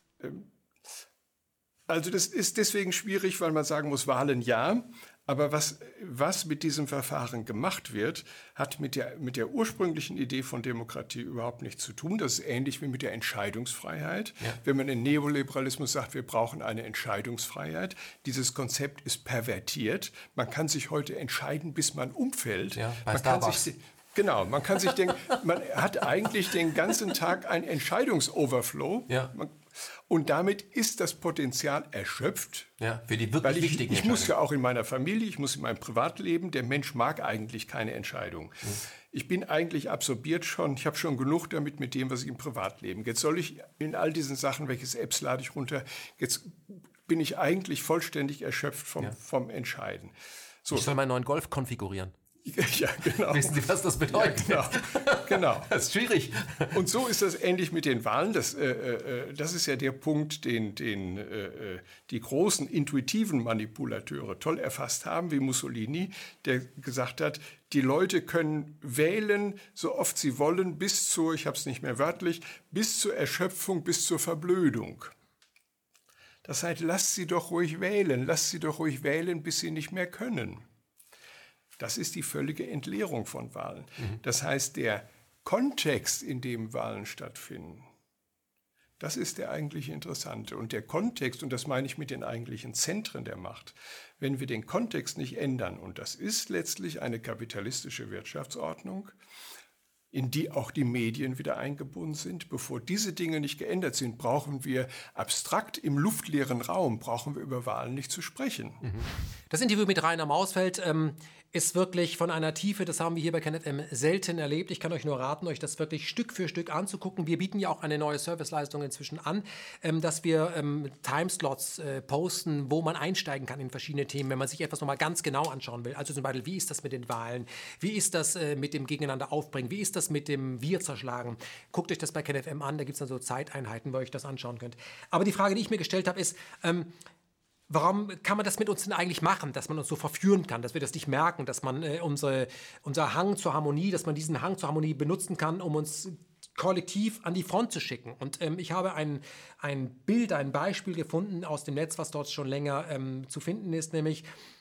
Also das ist deswegen schwierig, weil man sagen muss, Wahlen ja, aber was mit diesem Verfahren gemacht wird, hat mit der ursprünglichen Idee von Demokratie überhaupt nichts zu tun. Das ist ähnlich wie mit der Entscheidungsfreiheit. Ja. Wenn man im Neoliberalismus sagt, wir brauchen eine Entscheidungsfreiheit, dieses Konzept ist pervertiert. Man kann sich heute entscheiden, bis man umfällt. Ja, man kann sich denken, man hat eigentlich den ganzen Tag einen Entscheidungsoverflow. Ja. Und damit ist das Potenzial erschöpft. Ja, für die wirklich wichtigen Entscheidungen. Ich muss ja auch in meiner Familie, ich muss in meinem Privatleben, der Mensch mag eigentlich keine Entscheidung. Ich bin eigentlich absorbiert schon, ich habe schon genug damit mit dem, was ich im Privatleben. Jetzt soll ich in all diesen Sachen, welche Apps lade ich runter, jetzt bin ich eigentlich vollständig erschöpft vom Entscheiden. So. Ich soll meinen neuen Golf konfigurieren. Ja, genau. Wissen Sie, was das bedeutet? Ja, genau. Das ist schwierig. Und so ist das ähnlich mit den Wahlen. Das ist ja der Punkt, den die großen intuitiven Manipulateure toll erfasst haben, wie Mussolini, der gesagt hat, die Leute können wählen, so oft sie wollen, bis zur, ich habe es nicht mehr wörtlich, bis zur Erschöpfung, bis zur Verblödung. Das heißt, lasst sie doch ruhig wählen, bis sie nicht mehr können. Das ist die völlige Entleerung von Wahlen. Das heißt, der Kontext, in dem Wahlen stattfinden, Das ist der eigentlich Interessante. Und der Kontext, und das meine ich mit den eigentlichen Zentren der Macht, wenn wir den Kontext nicht ändern, und das ist letztlich eine kapitalistische Wirtschaftsordnung, in die auch die Medien wieder eingebunden sind. Bevor diese Dinge nicht geändert sind, brauchen wir abstrakt im luftleeren Raum, brauchen wir über Wahlen nicht zu sprechen. Das Interview mit Rainer Mausfeld ist wirklich von einer Tiefe, das haben wir hier bei KenFM selten erlebt. Ich kann euch nur raten, euch das wirklich Stück für Stück anzugucken. Wir bieten ja auch eine neue Serviceleistung inzwischen an, dass wir Timeslots posten, wo man einsteigen kann in verschiedene Themen, wenn man sich etwas nochmal ganz genau anschauen will. Also zum Beispiel, wie ist das mit den Wahlen? Wie ist das mit dem Gegeneinander aufbringen? Wie ist das mit dem Wir zerschlagen? Guckt euch das bei KenFM an, da gibt es dann so Zeiteinheiten, wo ihr euch das anschauen könnt. Aber die Frage, die ich mir gestellt habe, ist, warum kann man das mit uns denn eigentlich machen, dass man uns so verführen kann, dass wir das nicht merken, dass man unser Hang zur Harmonie, dass man diesen Hang zur Harmonie benutzen kann, um uns kollektiv an die Front zu schicken. Und ich habe ein Bild, ein Beispiel gefunden aus dem Netz, was dort schon länger zu finden ist, nämlich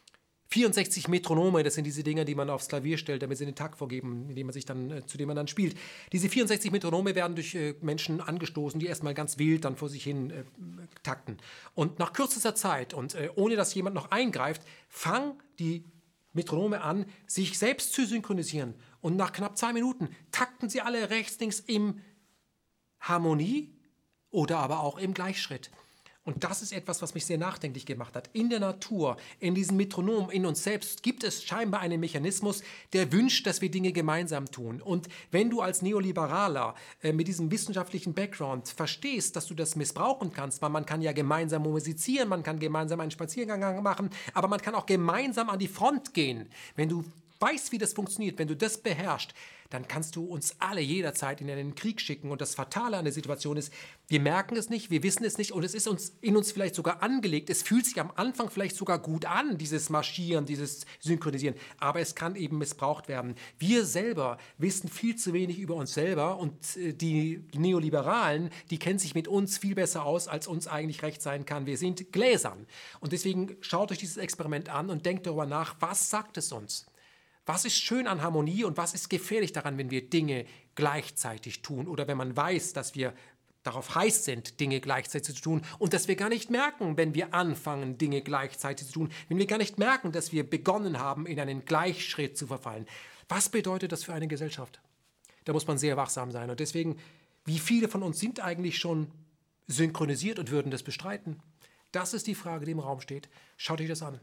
64 Metronome, das sind diese Dinger, die man aufs Klavier stellt, damit sie den Takt vorgeben, zu dem man dann spielt. Diese 64 Metronome werden durch Menschen angestoßen, die erstmal ganz wild dann vor sich hin takten. Und nach kürzester Zeit und ohne dass jemand noch eingreift, fangen die Metronome an, sich selbst zu synchronisieren. Und nach knapp 2 Minuten takten sie alle rechts, links im Harmonie oder aber auch im Gleichschritt. Und das ist etwas, was mich sehr nachdenklich gemacht hat. In der Natur, in diesem Metronom, in uns selbst gibt es scheinbar einen Mechanismus, der wünscht, dass wir Dinge gemeinsam tun. Und wenn du als Neoliberaler mit diesem wissenschaftlichen Background verstehst, dass du das missbrauchen kannst, weil man kann ja gemeinsam musizieren, man kann gemeinsam einen Spaziergang machen, aber man kann auch gemeinsam an die Front gehen. Wenn du weißt, wie das funktioniert, wenn du das beherrschst, dann kannst du uns alle jederzeit in einen Krieg schicken. Und das Fatale an der Situation ist, wir merken es nicht, wir wissen es nicht und es ist in uns vielleicht sogar angelegt. Es fühlt sich am Anfang vielleicht sogar gut an, dieses Marschieren, dieses Synchronisieren. Aber es kann eben missbraucht werden. Wir selber wissen viel zu wenig über uns selber und die Neoliberalen, die kennen sich mit uns viel besser aus, als uns eigentlich recht sein kann. Wir sind gläsern. Und deswegen schaut euch dieses Experiment an und denkt darüber nach, was sagt es uns? Was ist schön an Harmonie und was ist gefährlich daran, wenn wir Dinge gleichzeitig tun oder wenn man weiß, dass wir darauf heiß sind, Dinge gleichzeitig zu tun und dass wir gar nicht merken, wenn wir anfangen, Dinge gleichzeitig zu tun, wenn wir gar nicht merken, dass wir begonnen haben, in einen Gleichschritt zu verfallen. Was bedeutet das für eine Gesellschaft? Da muss man sehr wachsam sein und deswegen, wie viele von uns sind eigentlich schon synchronisiert und würden das bestreiten? Das ist die Frage, die im Raum steht. Schaut euch das an.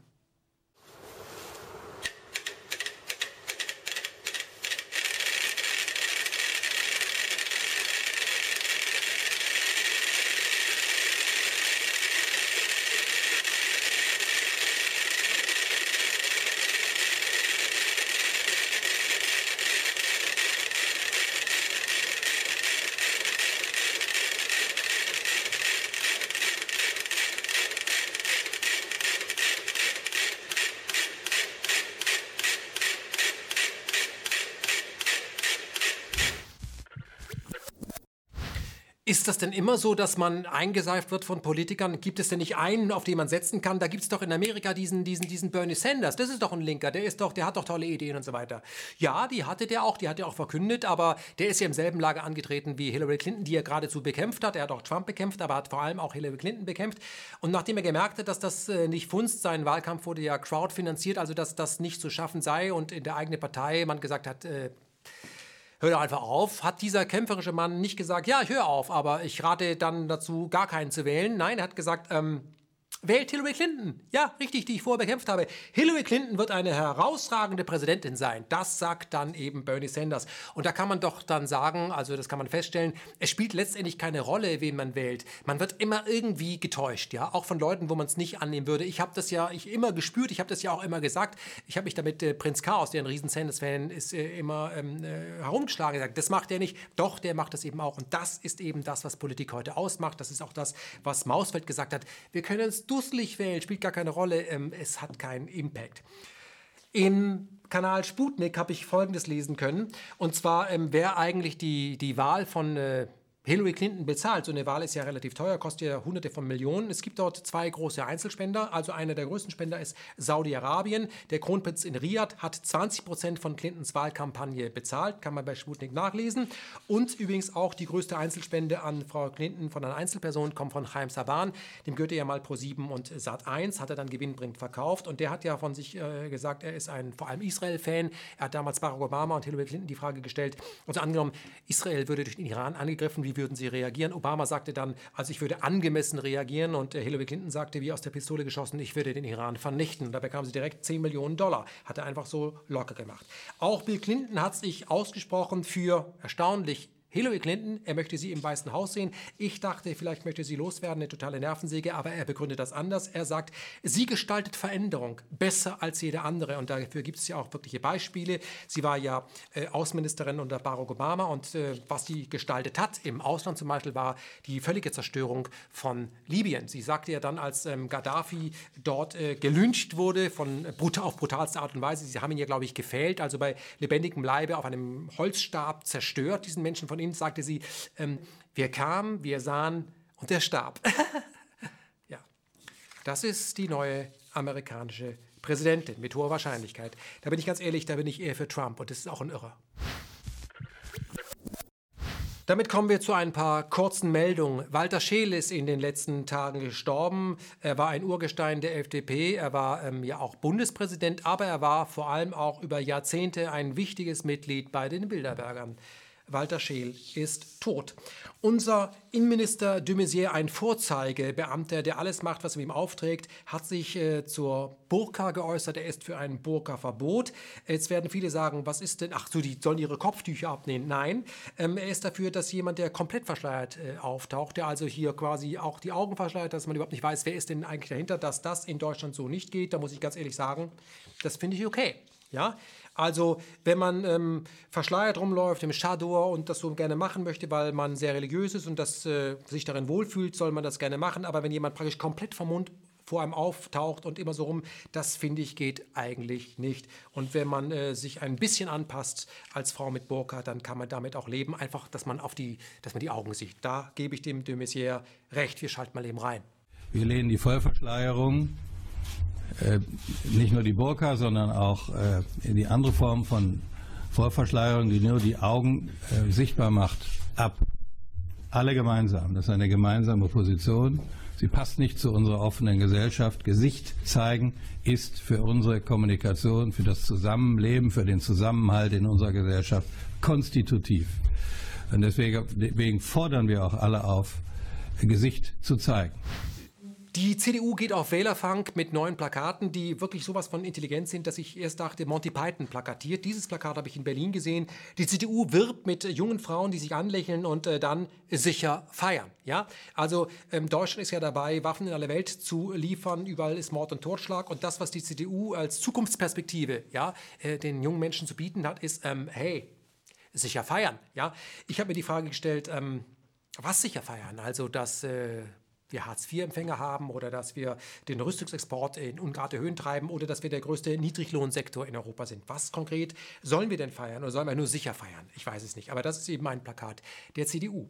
Ist das denn immer so, dass man eingeseift wird von Politikern? Gibt es denn nicht einen, auf den man setzen kann? Da gibt es doch in Amerika diesen Bernie Sanders. Das ist doch ein Linker. Der hat doch tolle Ideen und so weiter. Ja, die hat er auch verkündet, aber der ist ja im selben Lager angetreten wie Hillary Clinton, die er geradezu bekämpft hat. Er hat auch Trump bekämpft, aber hat vor allem auch Hillary Clinton bekämpft. Und nachdem er gemerkt hat, dass das nicht funzt, sein Wahlkampf wurde ja crowdfinanziert, also dass das nicht zu schaffen sei und in der eigenen Partei man gesagt hat, hör doch einfach auf, hat dieser kämpferische Mann nicht gesagt, ja, ich höre auf, aber ich rate dann dazu, gar keinen zu wählen. Nein, er hat gesagt, wählt Hillary Clinton. Ja, richtig, die ich vorher bekämpft habe. Hillary Clinton wird eine herausragende Präsidentin sein. Das sagt dann eben Bernie Sanders. Und da kann man doch dann sagen, also das kann man feststellen, es spielt letztendlich keine Rolle, wen man wählt. Man wird immer irgendwie getäuscht, ja, auch von Leuten, wo man es nicht annehmen würde. Ich habe das ja immer gespürt, ich habe das ja auch immer gesagt. Ich habe mich damit Prinz Chaos, der ein riesen Sanders-Fan ist, immer herumgeschlagen, gesagt, das macht er nicht. Doch, der macht das eben auch. Und das ist eben das, was Politik heute ausmacht. Das ist auch das, was Mausfeld gesagt hat. Wir können uns dusselig wählen, spielt gar keine Rolle, es hat keinen Impact. Im Kanal Sputnik habe ich Folgendes lesen können, und zwar, wer eigentlich die Wahl von Hillary Clinton bezahlt. So eine Wahl ist ja relativ teuer, kostet ja Hunderte von Millionen. Es gibt dort 2 große Einzelspender. Also einer der größten Spender ist Saudi-Arabien. Der Kronprinz in Riyadh hat 20% von Clintons Wahlkampagne bezahlt. Kann man bei Sputnik nachlesen. Und übrigens auch die größte Einzelspende an Frau Clinton von einer Einzelperson kommt von Chaim Saban. Dem gehörte ja mal Pro7 und Sat1, hat er dann gewinnbringend verkauft. Und der hat ja von sich gesagt, er ist ein vor allem Israel-Fan. Er hat damals Barack Obama und Hillary Clinton die Frage gestellt. Also angenommen, Israel würde durch den Iran angegriffen, wie würden sie reagieren? Obama sagte dann, also ich würde angemessen reagieren, und Hillary Clinton sagte, wie aus der Pistole geschossen, ich würde den Iran vernichten. Und da bekam sie direkt $10 Millionen. Hat er einfach so locker gemacht. Auch Bill Clinton hat sich ausgesprochen für, erstaunlich, Hillary Clinton, er möchte sie im Weißen Haus sehen. Ich dachte, vielleicht möchte sie loswerden, eine totale Nervensäge, aber er begründet das anders. Er sagt, sie gestaltet Veränderung besser als jede andere, und dafür gibt es ja auch wirkliche Beispiele. Sie war ja Außenministerin unter Barack Obama, und was sie gestaltet hat, im Ausland zum Beispiel, war die völlige Zerstörung von Libyen. Sie sagte ja dann, als Gaddafi dort gelyncht wurde, auf brutalste Art und Weise, sie haben ihn ja, glaube ich, gefällt, also bei lebendigem Leibe auf einem Holzstab zerstört, diesen Menschen von ihm, sagte sie, wir kamen, wir sahen und er starb. Ja, das ist die neue amerikanische Präsidentin mit hoher Wahrscheinlichkeit. Da bin ich ganz ehrlich, da bin ich eher für Trump, und das ist auch ein Irrer. Damit kommen wir zu ein paar kurzen Meldungen. Walter Scheel ist in den letzten Tagen gestorben. Er war ein Urgestein der FDP. Er war ja auch Bundespräsident, aber er war vor allem auch über Jahrzehnte ein wichtiges Mitglied bei den Bilderbergern. Walter Scheel ist tot. Unser Innenminister de Maizière, ein Vorzeigebeamter, der alles macht, was man ihm aufträgt, hat sich zur Burka geäußert. Er ist für ein Burka-Verbot. Jetzt werden viele sagen, was ist denn? Ach so, die sollen ihre Kopftücher abnehmen. Nein, er ist dafür, dass jemand, der komplett verschleiert auftaucht, der also hier quasi auch die Augen verschleiert, dass man überhaupt nicht weiß, wer ist denn eigentlich dahinter, dass das in Deutschland so nicht geht. Da muss ich ganz ehrlich sagen, das finde ich okay. Ja, also wenn man verschleiert rumläuft im Chador und das so gerne machen möchte, weil man sehr religiös ist und das, sich darin wohlfühlt, soll man das gerne machen. Aber wenn jemand praktisch komplett vom Mund vor einem auftaucht und immer so rum, das finde ich geht eigentlich nicht. Und wenn man sich ein bisschen anpasst als Frau mit Burka, dann kann man damit auch leben. Einfach, dass man die Augen sieht. Da gebe ich dem de Maizière recht. Wir schalten mal eben rein. Wir lehnen die Vollverschleierung, nicht nur die Burka, sondern auch die andere Form von Vollverschleierung, die nur die Augen sichtbar macht, ab. Alle gemeinsam. Das ist eine gemeinsame Position. Sie passt nicht zu unserer offenen Gesellschaft. Gesicht zeigen ist für unsere Kommunikation, für das Zusammenleben, für den Zusammenhalt in unserer Gesellschaft konstitutiv. Und deswegen fordern wir auch alle auf, Gesicht zu zeigen. Die CDU geht auf Wählerfang mit neuen Plakaten, die wirklich sowas von intelligent sind, dass ich erst dachte, Monty Python plakatiert. Dieses Plakat habe ich in Berlin gesehen. Die CDU wirbt mit jungen Frauen, die sich anlächeln und dann sicher feiern. Ja? Also Deutschland ist ja dabei, Waffen in alle Welt zu liefern. Überall ist Mord und Totschlag. Und das, was die CDU als Zukunftsperspektive den jungen Menschen zu bieten hat, ist, hey, sicher feiern. Ja? Ich habe mir die Frage gestellt, was sicher feiern? Also, dass wir Hartz-IV-Empfänger haben oder dass wir den Rüstungsexport in ungeahnte Höhen treiben oder dass wir der größte Niedriglohnsektor in Europa sind. Was konkret sollen wir denn feiern oder sollen wir nur sicher feiern? Ich weiß es nicht, aber das ist eben ein Plakat der CDU.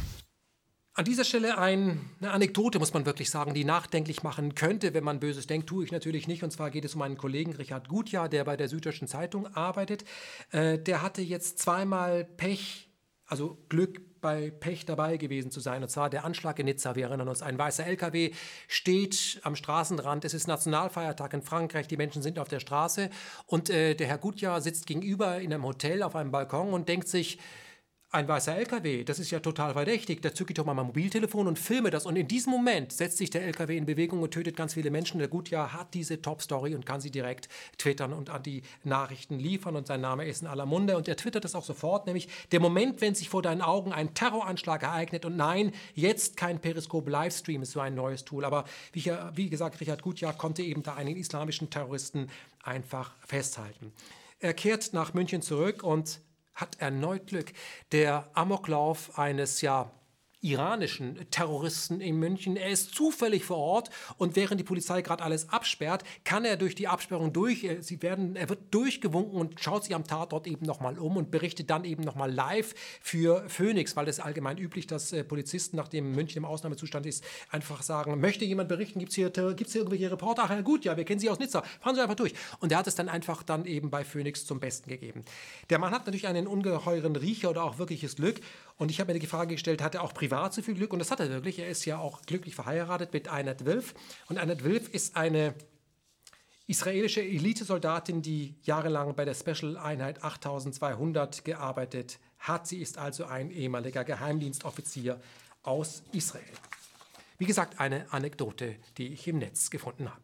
An dieser Stelle eine Anekdote, muss man wirklich sagen, die nachdenklich machen könnte. Wenn man Böses denkt, tue ich natürlich nicht. Und zwar geht es um einen Kollegen, Richard Gutjahr, der bei der Süddeutschen Zeitung arbeitet. Der hatte jetzt zweimal Pech, also Glück bei Pech dabei gewesen zu sein. Und zwar der Anschlag in Nizza. Wir erinnern uns, ein weißer LKW steht am Straßenrand. Es ist Nationalfeiertag in Frankreich. Die Menschen sind auf der Straße. Und der Herr Gutjahr sitzt gegenüber in einem Hotel auf einem Balkon und denkt sich, ein weißer LKW, das ist ja total verdächtig. Da zücke ich doch mal mein Mobiltelefon und filme das. Und in diesem Moment setzt sich der LKW in Bewegung und tötet ganz viele Menschen. Der Gutjahr hat diese Top-Story und kann sie direkt twittern und an die Nachrichten liefern. Und sein Name ist in aller Munde. Und er twittert das auch sofort, nämlich der Moment, wenn sich vor deinen Augen ein Terroranschlag ereignet. Und nein, jetzt kein Periscope-Livestream ist so ein neues Tool. Aber wie gesagt, Richard Gutjahr konnte eben da einen islamischen Terroristen einfach festhalten. Er kehrt nach München zurück und hat erneut Glück. Der Amoklauf eines iranischen Terroristen in München. Er ist zufällig vor Ort und während die Polizei gerade alles absperrt, kann er durch die Absperrung durch. Er wird durchgewunken und schaut sich am Tatort eben nochmal um und berichtet dann eben nochmal live für Phoenix, weil das ist allgemein üblich, dass Polizisten, nachdem München im Ausnahmezustand ist, einfach sagen, möchte jemand berichten, gibt es hier irgendwelche Reporter? Ach ja gut, ja, wir kennen Sie aus Nizza, fahren Sie einfach durch. Und er hat es dann einfach dann eben bei Phoenix zum Besten gegeben. Der Mann hat natürlich einen ungeheuren Riecher oder auch wirkliches Glück. Und ich habe mir die Frage gestellt, hat er auch privat so viel Glück? Und das hat er wirklich. Er ist ja auch glücklich verheiratet mit Einat Wilf. Und Einat Wilf ist eine israelische Elitesoldatin, die jahrelang bei der Special-Einheit 8200 gearbeitet hat. Sie ist also ein ehemaliger Geheimdienstoffizier aus Israel. Wie gesagt, eine Anekdote, die ich im Netz gefunden habe.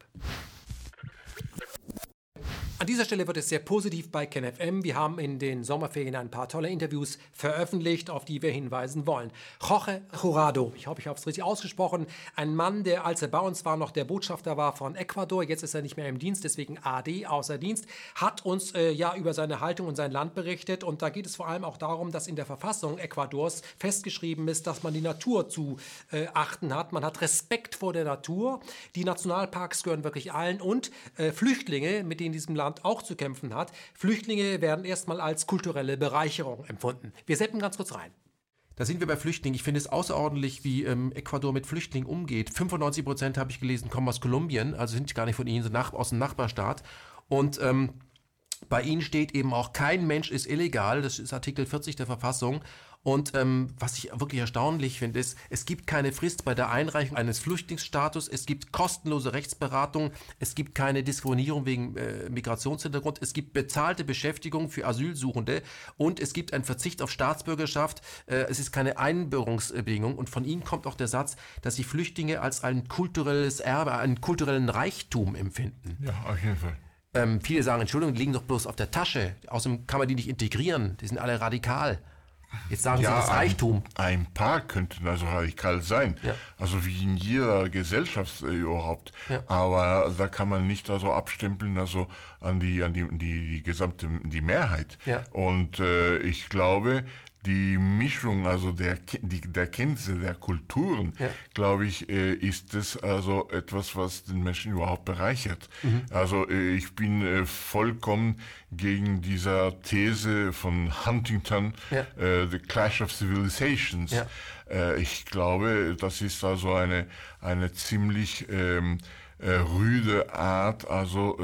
An dieser Stelle wird es sehr positiv bei KenFM. Wir haben in den Sommerferien ein paar tolle Interviews veröffentlicht, auf die wir hinweisen wollen. Jorge Jurado, ich hoffe, ich habe es richtig ausgesprochen, ein Mann, der, als er bei uns war, noch der Botschafter war von Ecuador, jetzt ist er nicht mehr im Dienst, deswegen AD, außer Dienst, hat uns über seine Haltung und sein Land berichtet. Und da geht es vor allem auch darum, dass in der Verfassung Ecuadors festgeschrieben ist, dass man die Natur zu achten hat. Man hat Respekt vor der Natur. Die Nationalparks gehören wirklich allen und Flüchtlinge, mit denen diesem Land auch zu kämpfen hat. Flüchtlinge werden erstmal als kulturelle Bereicherung empfunden. Wir setzen ganz kurz rein. Da sind wir bei Flüchtlingen. Ich finde es außerordentlich, wie Ecuador mit Flüchtlingen umgeht. 95% habe ich gelesen, kommen aus Kolumbien, also sind gar nicht von ihnen, sind aus dem Nachbarstaat. Und bei ihnen steht eben auch, kein Mensch ist illegal. Das ist Artikel 40 der Verfassung. Und was ich wirklich erstaunlich finde, ist, es gibt keine Frist bei der Einreichung eines Flüchtlingsstatus, es gibt kostenlose Rechtsberatung, es gibt keine Diskriminierung wegen Migrationshintergrund, es gibt bezahlte Beschäftigung für Asylsuchende und es gibt einen Verzicht auf Staatsbürgerschaft, es ist keine Einbürgerungsbedingung und von ihnen kommt auch der Satz, dass sie Flüchtlinge als ein kulturelles Erbe, einen kulturellen Reichtum empfinden. Ja, auf jeden Fall. Viele sagen, Entschuldigung, die liegen doch bloß auf der Tasche, außerdem kann man die nicht integrieren, die sind alle radikal. Jetzt sagen Sie das Reichtum. Ein paar könnten also radikal sein, also wie in jeder Gesellschaft überhaupt. Ja. Aber da kann man nicht also abstempeln, also an die gesamte Mehrheit. Ja. Und ich glaube, die Mischung, also der Kenntnisse der Kulturen, glaube ich, ist es also etwas, was den Menschen überhaupt bereichert. Mhm. Also ich bin vollkommen gegen dieser These von Huntington, The Clash of Civilizations. Ja. Ich glaube, das ist also eine ziemlich rüde Art, also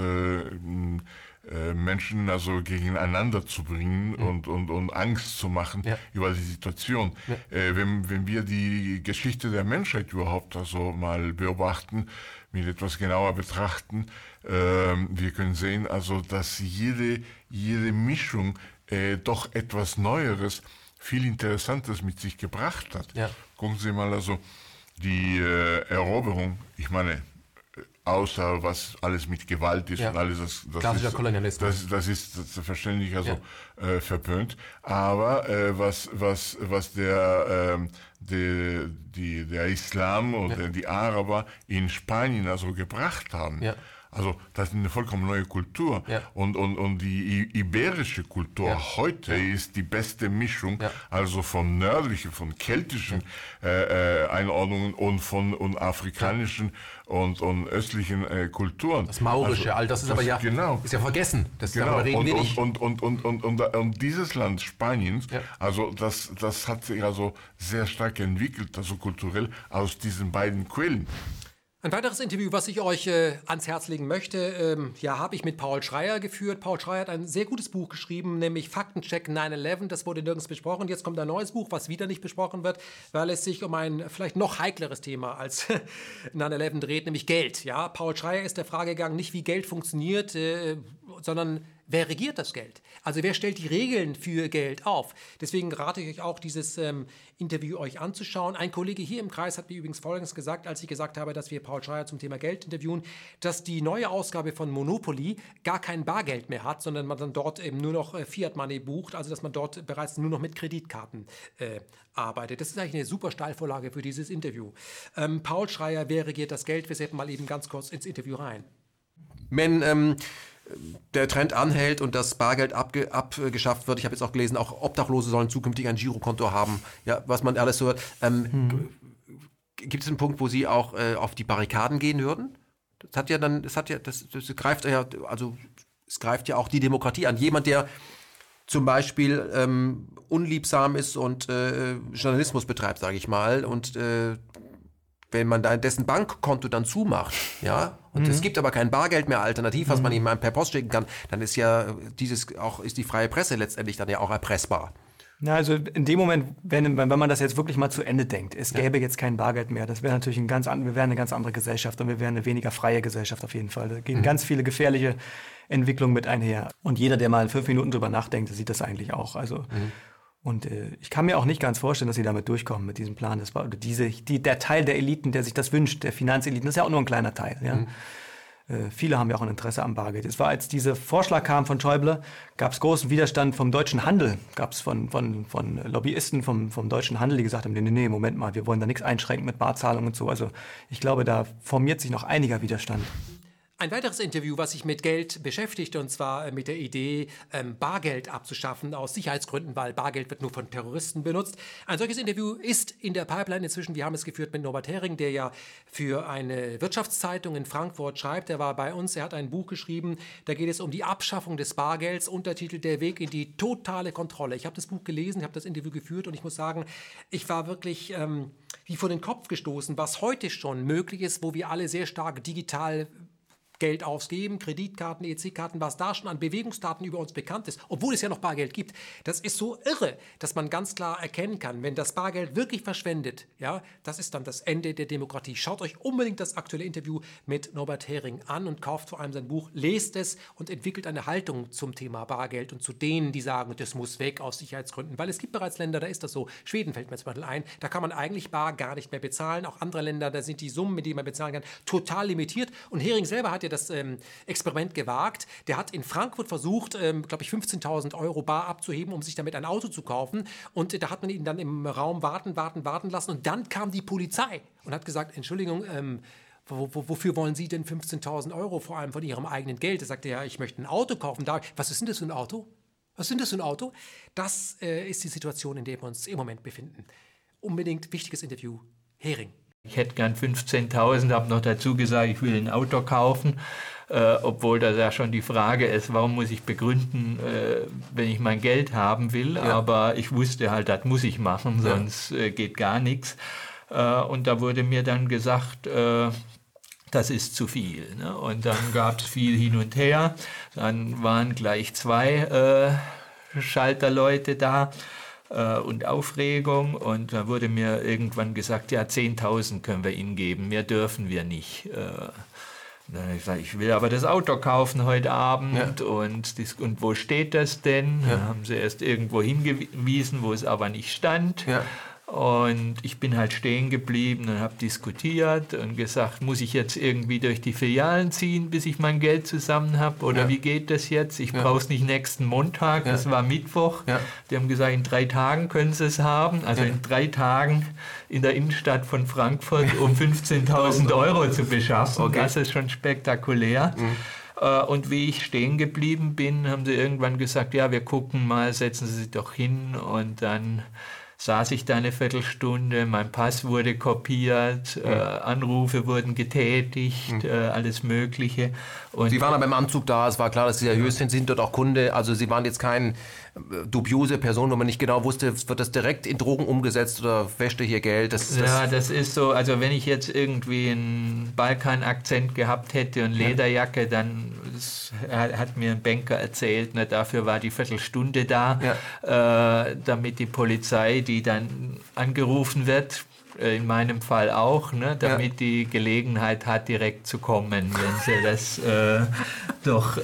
Menschen also gegeneinander zu bringen und Angst zu machen über die Situation. Ja. Wenn wir die Geschichte der Menschheit überhaupt also mal beobachten, mit etwas genauer betrachten, wir können sehen also, dass jede Mischung doch etwas Neueres, viel Interessantes mit sich gebracht hat. Ja. Gucken Sie mal also die Eroberung, ich meine, außer was alles mit Gewalt ist und alles, klassischer Kolonialismus. Das ist selbstverständlich also verpönt. Aber was der Islam oder die Araber in Spanien also gebracht haben. Ja. Also das ist eine vollkommen neue Kultur. Ja. Und die iberische Kultur heute ist die beste Mischung, also von nördlichen, von keltischen Einordnungen und afrikanischen und östlichen Kulturen. Das Maurische, all das ist aber ist ja vergessen. Das darüber reden wir nicht. Und dieses Land Spaniens, also das hat sich also sehr stark entwickelt, also kulturell aus diesen beiden Quellen. Ein weiteres Interview, was ich euch ans Herz legen möchte, habe ich mit Paul Schreier geführt. Paul Schreier hat ein sehr gutes Buch geschrieben, nämlich Faktencheck 9/11. Das wurde nirgends besprochen. Jetzt kommt ein neues Buch, was wieder nicht besprochen wird, weil es sich um ein vielleicht noch heikleres Thema als 9/11 dreht, nämlich Geld. Ja, Paul Schreier ist der Frage gegangen, nicht wie Geld funktioniert, sondern wer regiert das Geld? Also wer stellt die Regeln für Geld auf? Deswegen rate ich euch auch, dieses Interview euch anzuschauen. Ein Kollege hier im Kreis hat mir übrigens Folgendes gesagt, als ich gesagt habe, dass wir Paul Schreier zum Thema Geld interviewen, dass die neue Ausgabe von Monopoly gar kein Bargeld mehr hat, sondern man dann dort eben nur noch Fiat Money bucht, also dass man dort bereits nur noch mit Kreditkarten arbeitet. Das ist eigentlich eine super Steilvorlage für dieses Interview. Paul Schreier, wer regiert das Geld? Wir setzen mal eben ganz kurz ins Interview rein. Men der Trend anhält und das Bargeld abgeschafft wird. Ich habe jetzt auch gelesen, auch Obdachlose sollen zukünftig ein Girokonto haben, ja, was man alles so hört. Gibt es einen Punkt, wo Sie auch auf die Barrikaden gehen würden? Es greift ja auch die Demokratie an. Jemand, der zum Beispiel unliebsam ist und Journalismus betreibt, sage ich mal, und wenn man dessen Bankkonto dann zumacht, ja, und es gibt aber kein Bargeld mehr alternativ, was man ihm per Post schicken kann, dann ist ja ist die freie Presse letztendlich dann ja auch erpressbar. Na, also in dem Moment, wenn man das jetzt wirklich mal zu Ende denkt, es gäbe jetzt kein Bargeld mehr, das wäre natürlich wir wären eine ganz andere Gesellschaft und wir wären eine weniger freie Gesellschaft auf jeden Fall. Da gehen ganz viele gefährliche Entwicklungen mit einher. Und jeder, der mal 5 Minuten drüber nachdenkt, sieht das eigentlich auch. Also und ich kann mir auch nicht ganz vorstellen, dass sie damit durchkommen mit diesem Plan. Der Teil der Eliten, der sich das wünscht, der Finanzeliten, das ist ja auch nur ein kleiner Teil. Ja? Viele haben ja auch ein Interesse am Bargeld. Es war, als dieser Vorschlag kam von Schäuble, gab es großen Widerstand vom deutschen Handel. Gab es von Lobbyisten vom deutschen Handel, die gesagt haben, nee, Moment mal, wir wollen da nichts einschränken mit Barzahlungen und so. Also ich glaube, da formiert sich noch einiger Widerstand. Ein weiteres Interview, was sich mit Geld beschäftigt, und zwar mit der Idee, Bargeld abzuschaffen aus Sicherheitsgründen, weil Bargeld wird nur von Terroristen benutzt. Ein solches Interview ist in der Pipeline inzwischen. Wir haben es geführt mit Norbert Hering, der ja für eine Wirtschaftszeitung in Frankfurt schreibt. Er war bei uns, er hat ein Buch geschrieben, da geht es um die Abschaffung des Bargelds, Untertitel Der Weg in die totale Kontrolle. Ich habe das Buch gelesen, ich habe das Interview geführt und ich muss sagen, ich war wirklich wie vor den Kopf gestoßen, was heute schon möglich ist, wo wir alle sehr stark digital Geld ausgeben, Kreditkarten, EC-Karten, was da schon an Bewegungsdaten über uns bekannt ist, obwohl es ja noch Bargeld gibt. Das ist so irre, dass man ganz klar erkennen kann, wenn das Bargeld wirklich verschwendet, ja, das ist dann das Ende der Demokratie. Schaut euch unbedingt das aktuelle Interview mit Norbert Hering an und kauft vor allem sein Buch, lest es und entwickelt eine Haltung zum Thema Bargeld und zu denen, die sagen, das muss weg aus Sicherheitsgründen, weil es gibt bereits Länder, da ist das so. Schweden fällt mir zum Beispiel ein, da kann man eigentlich bar gar nicht mehr bezahlen. Auch andere Länder, da sind die Summen, mit denen man bezahlen kann, total limitiert. Und Hering selber hat ja das Experiment gewagt. Der hat in Frankfurt versucht, glaube ich, 15.000 € bar abzuheben, um sich damit ein Auto zu kaufen. Und da hat man ihn dann im Raum warten lassen. Und dann kam die Polizei und hat gesagt, Entschuldigung, wofür wollen Sie denn 15.000 €, vor allem von Ihrem eigenen Geld? Er sagte, ja, ich möchte ein Auto kaufen. Was ist denn das für ein Auto? Was ist denn das für ein Auto? Das ist die Situation, in der wir uns im Moment befinden. Unbedingt wichtiges Interview. Hering. Ich hätte gern 15.000, habe noch dazu gesagt, ich will ein Auto kaufen, obwohl das ja schon die Frage ist, warum muss ich begründen, wenn ich mein Geld haben will, aber ich wusste halt, das muss ich machen, sonst geht gar nichts. Und da wurde mir dann gesagt, das ist zu viel. Ne? Und dann gab es viel hin und her, dann waren gleich 2 Schalterleute da. Und Aufregung, und da wurde mir irgendwann gesagt, ja, 10.000 können wir Ihnen geben, mehr dürfen wir nicht. Dann habe ich gesagt, ich will aber das Auto kaufen heute Abend und wo steht das denn? Dann haben sie erst irgendwo hingewiesen, wo es aber nicht stand. Und ich bin halt stehen geblieben und habe diskutiert und gesagt, muss ich jetzt irgendwie durch die Filialen ziehen, bis ich mein Geld zusammen habe? Oder wie geht das jetzt? Ich brauche es nicht nächsten Montag, das war Mittwoch. Die haben gesagt, in 3 Tagen können sie es haben. Also in 3 Tagen in der Innenstadt von Frankfurt, um 15.000 € zu beschaffen. Okay. Das ist schon spektakulär. Und wie ich stehen geblieben bin, haben sie irgendwann gesagt, ja, wir gucken mal, setzen Sie sich doch hin. Und dann saß ich da eine Viertelstunde, mein Pass wurde kopiert, Anrufe wurden getätigt, alles Mögliche. Und Sie waren aber im Anzug da, es war klar, dass Sie seriös sind, Sie sind dort auch Kunde, also Sie waren jetzt keine dubiose Person, wo man nicht genau wusste, wird das direkt in Drogen umgesetzt oder wäscht ihr hier Geld? Das ist so, also wenn ich jetzt irgendwie einen Balkan-Akzent gehabt hätte und Lederjacke, dann hat mir ein Banker erzählt, ne, dafür war die Viertelstunde da, damit die Polizei, die dann angerufen wird, in meinem Fall auch, ne, damit die Gelegenheit hat, direkt zu kommen, wenn sie das doch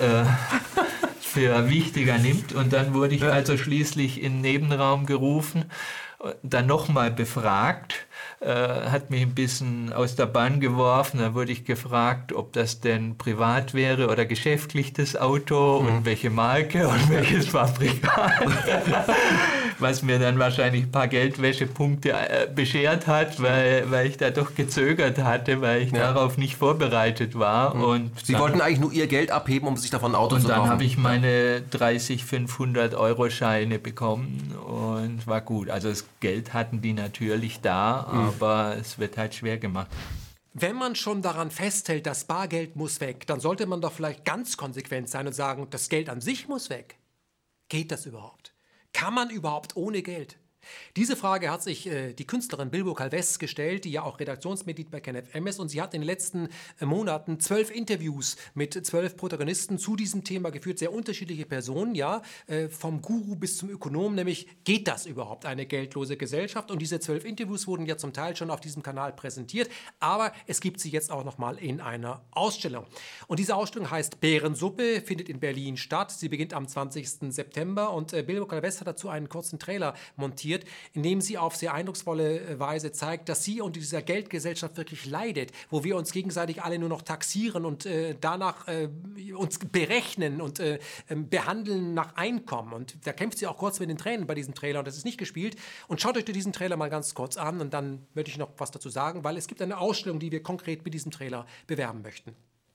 für wichtiger nimmt. Und dann wurde ich also schließlich in den Nebenraum gerufen, dann nochmal befragt, hat mich ein bisschen aus der Bahn geworfen. Dann wurde ich gefragt, ob das denn privat wäre oder geschäftlich, das Auto, und welche Marke und welches Fabrikat. was mir dann wahrscheinlich ein paar Geldwäschepunkte beschert hat, weil ich da doch gezögert hatte, weil ich darauf nicht vorbereitet war. Und Sie wollten eigentlich nur Ihr Geld abheben, um sich davon ein Auto zu kaufen. Und dann habe ich meine 30, 500-Euro-Scheine bekommen und war gut. Also das Geld hatten die natürlich da, aber es wird halt schwer gemacht. Wenn man schon daran festhält, das Bargeld muss weg, dann sollte man doch vielleicht ganz konsequent sein und sagen, das Geld an sich muss weg. Geht das überhaupt? Kann man überhaupt ohne Geld? Diese Frage hat sich die Künstlerin Bilbo Calves gestellt, die ja auch Redaktionsmitglied bei KenFM ist. Und sie hat in den letzten Monaten 12 Interviews mit 12 Protagonisten zu diesem Thema geführt. Sehr unterschiedliche Personen, ja, vom Guru bis zum Ökonom, nämlich geht das überhaupt, eine geldlose Gesellschaft? Und diese 12 Interviews wurden ja zum Teil schon auf diesem Kanal präsentiert. Aber es gibt sie jetzt auch nochmal in einer Ausstellung. Und diese Ausstellung heißt Bärensuppe, findet in Berlin statt. Sie beginnt am 20. September. Und Bilbo Calves hat dazu einen kurzen Trailer montiert, in dem sie auf sehr eindrucksvolle Weise zeigt, dass sie unter dieser Geldgesellschaft wirklich leidet, wo wir uns gegenseitig alle nur noch taxieren und danach uns berechnen und behandeln nach Einkommen. Und da kämpft sie auch kurz mit den Tränen bei diesem Trailer und das ist nicht gespielt. Und schaut euch diesen Trailer mal ganz kurz an und dann möchte ich noch was dazu sagen, weil es gibt eine Ausstellung, die wir konkret mit diesem Trailer bewerben möchten.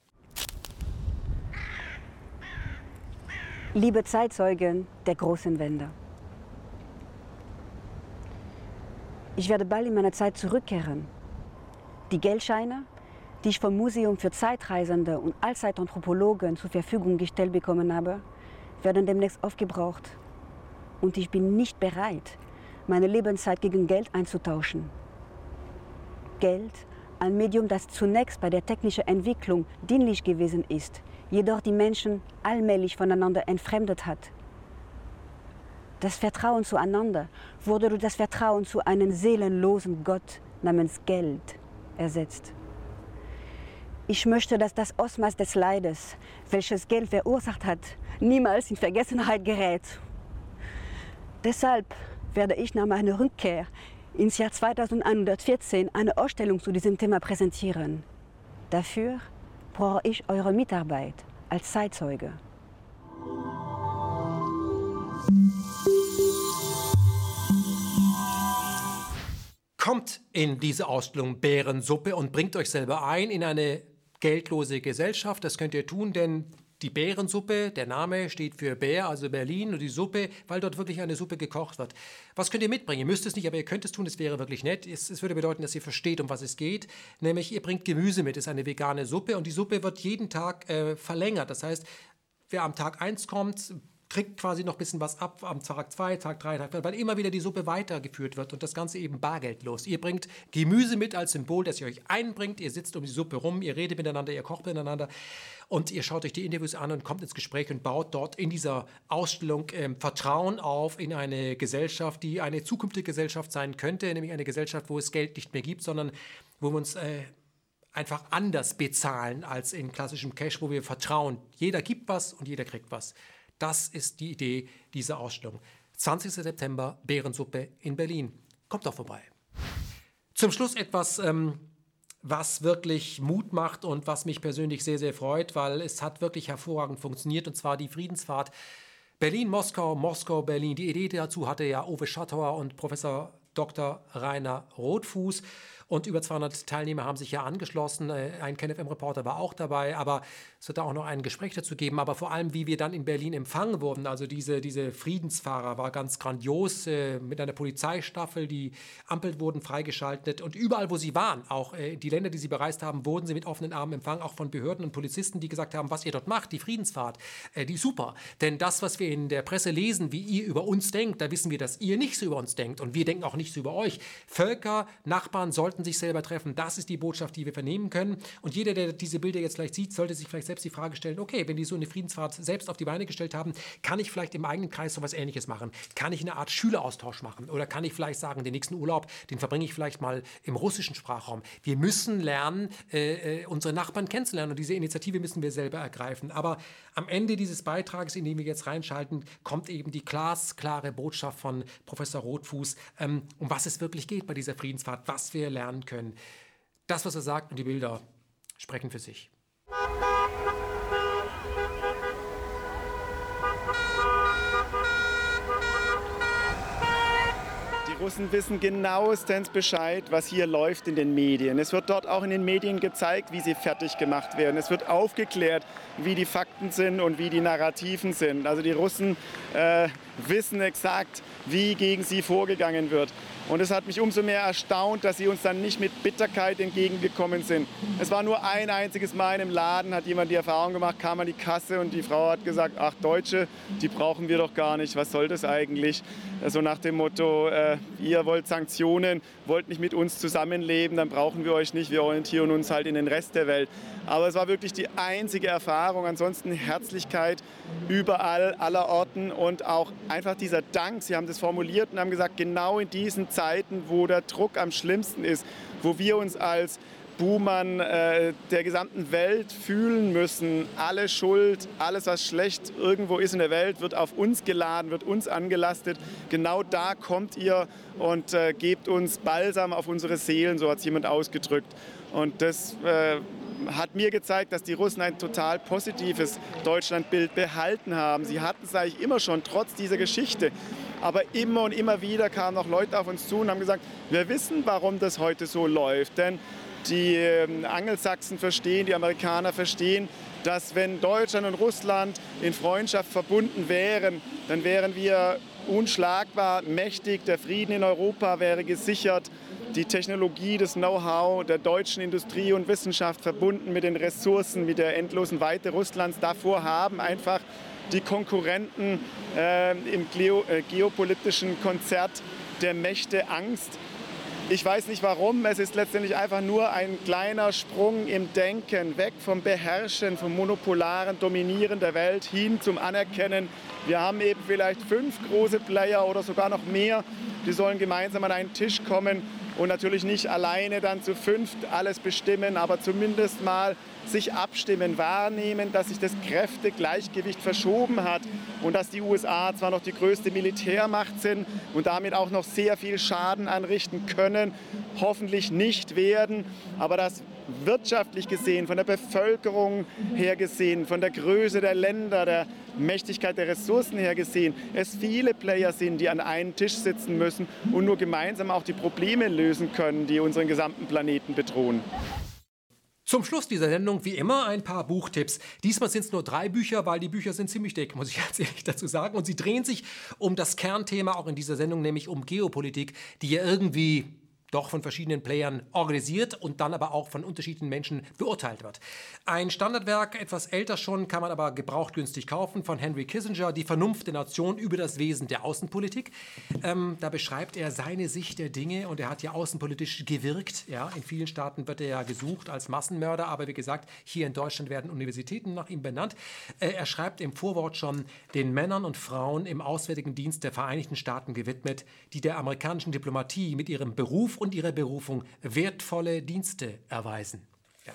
Liebe Zeitzeugen der großen Wende. Ich werde bald in meine Zeit zurückkehren. Die Geldscheine, die ich vom Museum für Zeitreisende und Allzeitanthropologen zur Verfügung gestellt bekommen habe, werden demnächst aufgebraucht. Und ich bin nicht bereit, meine Lebenszeit gegen Geld einzutauschen. Geld, ein Medium, das zunächst bei der technischen Entwicklung dienlich gewesen ist, jedoch die Menschen allmählich voneinander entfremdet hat. Das Vertrauen zueinander wurde durch das Vertrauen zu einem seelenlosen Gott namens Geld ersetzt. Ich möchte, dass das Ausmaß des Leides, welches Geld verursacht hat, niemals in Vergessenheit gerät. Deshalb werde ich nach meiner Rückkehr ins Jahr 2114 eine Ausstellung zu diesem Thema präsentieren. Dafür brauche ich eure Mitarbeit als Zeitzeuge. Kommt in diese Ausstellung Bärensuppe und bringt euch selber ein in eine geldlose Gesellschaft. Das könnt ihr tun, denn die Bärensuppe, der Name steht für Bär, also Berlin, und die Suppe, weil dort wirklich eine Suppe gekocht wird. Was könnt ihr mitbringen? Ihr müsst es nicht, aber ihr könnt es tun, es wäre wirklich nett. Es würde bedeuten, dass ihr versteht, um was es geht. Nämlich, ihr bringt Gemüse mit, es ist eine vegane Suppe und die Suppe wird jeden Tag verlängert. Das heißt, wer am Tag 1 kommt, kriegt quasi noch ein bisschen was ab am Tag 2, Tag 3, Tag 4, weil immer wieder die Suppe weitergeführt wird und das Ganze eben bargeldlos. Ihr bringt Gemüse mit als Symbol, dass ihr euch einbringt, ihr sitzt um die Suppe rum, ihr redet miteinander, ihr kocht miteinander und ihr schaut euch die Interviews an und kommt ins Gespräch und baut dort in dieser Ausstellung Vertrauen auf in eine Gesellschaft, die eine zukünftige Gesellschaft sein könnte, nämlich eine Gesellschaft, wo es Geld nicht mehr gibt, sondern wo wir uns einfach anders bezahlen als in klassischem Cash, wo wir vertrauen. Jeder gibt was und jeder kriegt was. Das ist die Idee dieser Ausstellung. 20. September, Bärensuppe in Berlin. Kommt doch vorbei. Zum Schluss etwas, was wirklich Mut macht und was mich persönlich sehr, sehr freut, weil es hat wirklich hervorragend funktioniert, und zwar die Friedensfahrt Berlin-Moskau, Moskau-Berlin. Die Idee dazu hatte ja Uwe Schattauer und Professor Dr. Rainer Rothfuß. Und über 200 Teilnehmer haben sich ja angeschlossen. Ein KenFM-Reporter war auch dabei, aber es wird da auch noch ein Gespräch dazu geben. Aber vor allem, wie wir dann in Berlin empfangen wurden, also diese Friedensfahrer, war ganz grandios, mit einer Polizeistaffel, die Ampeln wurden freigeschaltet und überall, wo sie waren, auch die Länder, die sie bereist haben, wurden sie mit offenen Armen empfangen, auch von Behörden und Polizisten, die gesagt haben, was ihr dort macht, die Friedensfahrt, die ist super. Denn das, was wir in der Presse lesen, wie ihr über uns denkt, da wissen wir, dass ihr nicht so über uns denkt und wir denken auch nicht so über euch. Völker, Nachbarn sollten sich selber treffen. Das ist die Botschaft, die wir vernehmen können. Und jeder, der diese Bilder jetzt vielleicht sieht, sollte sich vielleicht selbst die Frage stellen, okay, wenn die so eine Friedensfahrt selbst auf die Beine gestellt haben, kann ich vielleicht im eigenen Kreis so was Ähnliches machen? Kann ich eine Art Schüleraustausch machen? Oder kann ich vielleicht sagen, den nächsten Urlaub, den verbringe ich vielleicht mal im russischen Sprachraum? Wir müssen lernen, unsere Nachbarn kennenzulernen und diese Initiative müssen wir selber ergreifen. Aber am Ende dieses Beitrages, in den wir jetzt reinschalten, kommt eben die glasklare Botschaft von Professor Rothfuß, um was es wirklich geht bei dieser Friedensfahrt, was wir lernen können. Das, was er sagt, und die Bilder sprechen für sich. Die Russen wissen genauestens Bescheid, was hier läuft in den Medien. Es wird dort auch in den Medien gezeigt, wie sie fertig gemacht werden. Es wird aufgeklärt, wie die Fakten sind und wie die Narrativen sind. Also die Russen wissen exakt, wie gegen sie vorgegangen wird. Und es hat mich umso mehr erstaunt, dass sie uns dann nicht mit Bitterkeit entgegengekommen sind. Es war nur ein einziges Mal in einem Laden, hat jemand die Erfahrung gemacht, kam an die Kasse und die Frau hat gesagt, ach Deutsche, die brauchen wir doch gar nicht, was soll das eigentlich? So nach dem Motto, ihr wollt Sanktionen, wollt nicht mit uns zusammenleben, dann brauchen wir euch nicht, wir orientieren uns halt in den Rest der Welt. Aber es war wirklich die einzige Erfahrung, ansonsten Herzlichkeit überall, aller Orten und auch einfach dieser Dank. Sie haben das formuliert und haben gesagt, genau in diesen Zeiten, wo der Druck am schlimmsten ist, wo wir uns als Buhmann der gesamten Welt fühlen müssen. Alle Schuld, alles was schlecht irgendwo ist in der Welt, wird auf uns geladen, wird uns angelastet. Genau da kommt ihr und gebt uns Balsam auf unsere Seelen, so hat es jemand ausgedrückt. Und das hat mir gezeigt, dass die Russen ein total positives Deutschlandbild behalten haben. Sie hatten es eigentlich immer schon, trotz dieser Geschichte. Aber immer und immer wieder kamen auch Leute auf uns zu und haben gesagt, wir wissen, warum das heute so läuft. Denn die Angelsachsen verstehen, die Amerikaner verstehen, dass wenn Deutschland und Russland in Freundschaft verbunden wären, dann wären wir unschlagbar mächtig, der Frieden in Europa wäre gesichert, die Technologie, das Know-how der deutschen Industrie und Wissenschaft verbunden mit den Ressourcen, mit der endlosen Weite Russlands. Davor haben einfach die Konkurrenten im geopolitischen Konzert der Mächte Angst. Ich weiß nicht warum, es ist letztendlich einfach nur ein kleiner Sprung im Denken, weg vom Beherrschen, vom monopolaren Dominieren der Welt hin zum Anerkennen. Wir haben eben vielleicht 5 große Player oder sogar noch mehr, die sollen gemeinsam an einen Tisch kommen und natürlich nicht alleine dann zu 5 alles bestimmen, aber zumindest mal sich abstimmen, wahrnehmen, dass sich das Kräftegleichgewicht verschoben hat und dass die USA zwar noch die größte Militärmacht sind und damit auch noch sehr viel Schaden anrichten können, hoffentlich nicht werden, aber dass wirtschaftlich gesehen, von der Bevölkerung her gesehen, von der Größe der Länder, der Mächtigkeit der Ressourcen her gesehen, es viele Player sind, die an einem Tisch sitzen müssen und nur gemeinsam auch die Probleme lösen können, die unseren gesamten Planeten bedrohen. Zum Schluss dieser Sendung wie immer ein paar Buchtipps. Diesmal sind es nur 3 Bücher, weil die Bücher sind ziemlich dick, muss ich ganz ehrlich dazu sagen. Und sie drehen sich um das Kernthema auch in dieser Sendung, nämlich um Geopolitik, die ja irgendwie doch von verschiedenen Playern organisiert und dann aber auch von unterschiedlichen Menschen beurteilt wird. Ein Standardwerk, etwas älter schon, kann man aber gebraucht günstig kaufen, von Henry Kissinger, Die Vernunft der Nation über das Wesen der Außenpolitik. Da beschreibt er seine Sicht der Dinge und er hat ja außenpolitisch gewirkt. Ja, in vielen Staaten wird er ja gesucht als Massenmörder, aber wie gesagt, hier in Deutschland werden Universitäten nach ihm benannt. Er schreibt im Vorwort schon, den Männern und Frauen im Auswärtigen Dienst der Vereinigten Staaten gewidmet, die der amerikanischen Diplomatie mit ihrem Beruf und ihrer Berufung wertvolle Dienste erweisen. Ja.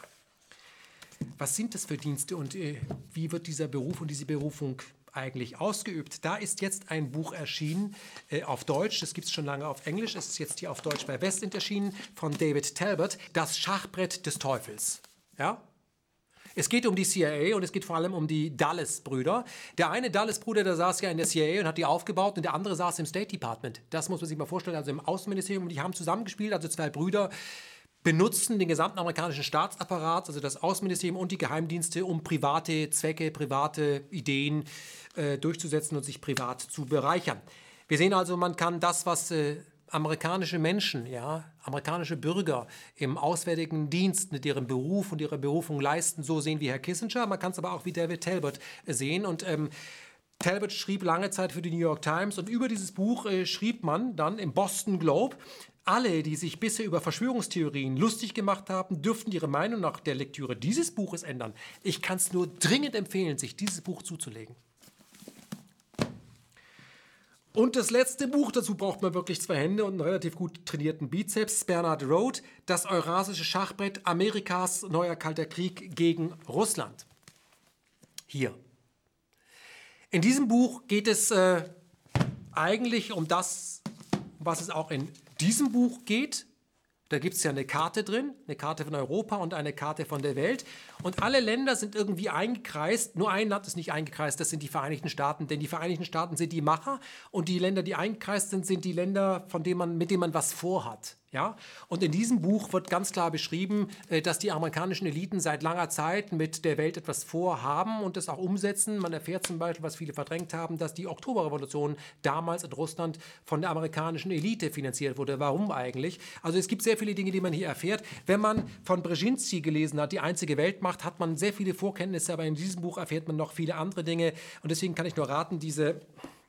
Was sind das für Dienste und wie wird dieser Beruf und diese Berufung eigentlich ausgeübt? Da ist jetzt ein Buch erschienen auf Deutsch, das gibt es schon lange auf Englisch, es ist jetzt hier auf Deutsch bei Westend erschienen, von David Talbot, Das Schachbrett des Teufels. Ja? Es geht um die CIA und es geht vor allem um die Dulles-Brüder. Der eine Dulles-Bruder, der saß ja in der CIA und hat die aufgebaut und der andere saß im State Department. Das muss man sich mal vorstellen, also im Außenministerium. Die haben zusammengespielt, also 2 Brüder benutzen den gesamten amerikanischen Staatsapparat, also das Außenministerium und die Geheimdienste, um private Zwecke, private Ideen durchzusetzen und sich privat zu bereichern. Wir sehen also, man kann das, was amerikanische Menschen, ja, amerikanische Bürger im Auswärtigen Dienst mit ihrem Beruf und ihrer Berufung leisten, so sehen wie Herr Kissinger. Man kann es aber auch wie David Talbot sehen. Und Talbot schrieb lange Zeit für die New York Times und über dieses Buch schrieb man dann im Boston Globe, alle, die sich bisher über Verschwörungstheorien lustig gemacht haben, dürften ihre Meinung nach der Lektüre dieses Buches ändern. Ich kann es nur dringend empfehlen, sich dieses Buch zuzulegen. Und das letzte Buch, dazu braucht man wirklich 2 Hände und einen relativ gut trainierten Bizeps, Bernard Roth, Das Eurasische Schachbrett, Amerikas neuer Kalter Krieg gegen Russland. Hier. In diesem Buch geht es eigentlich um das, was es auch in diesem Buch geht, Da gibt es ja eine Karte drin, eine Karte von Europa und eine Karte von der Welt. Und alle Länder sind irgendwie eingekreist. Nur ein Land ist nicht eingekreist, das sind die Vereinigten Staaten. Denn die Vereinigten Staaten sind die Macher und die Länder, die eingekreist sind, sind die Länder, mit denen man was vorhat. Ja? Und in diesem Buch wird ganz klar beschrieben, dass die amerikanischen Eliten seit langer Zeit mit der Welt etwas vorhaben und das auch umsetzen. Man erfährt zum Beispiel, was viele verdrängt haben, dass die Oktoberrevolution damals in Russland von der amerikanischen Elite finanziert wurde. Warum eigentlich? Also es gibt sehr viele Dinge, die man hier erfährt. Wenn man von Brzezinski gelesen hat, Die einzige Weltmacht, hat man sehr viele Vorkenntnisse, aber in diesem Buch erfährt man noch viele andere Dinge. Und deswegen kann ich nur raten, diese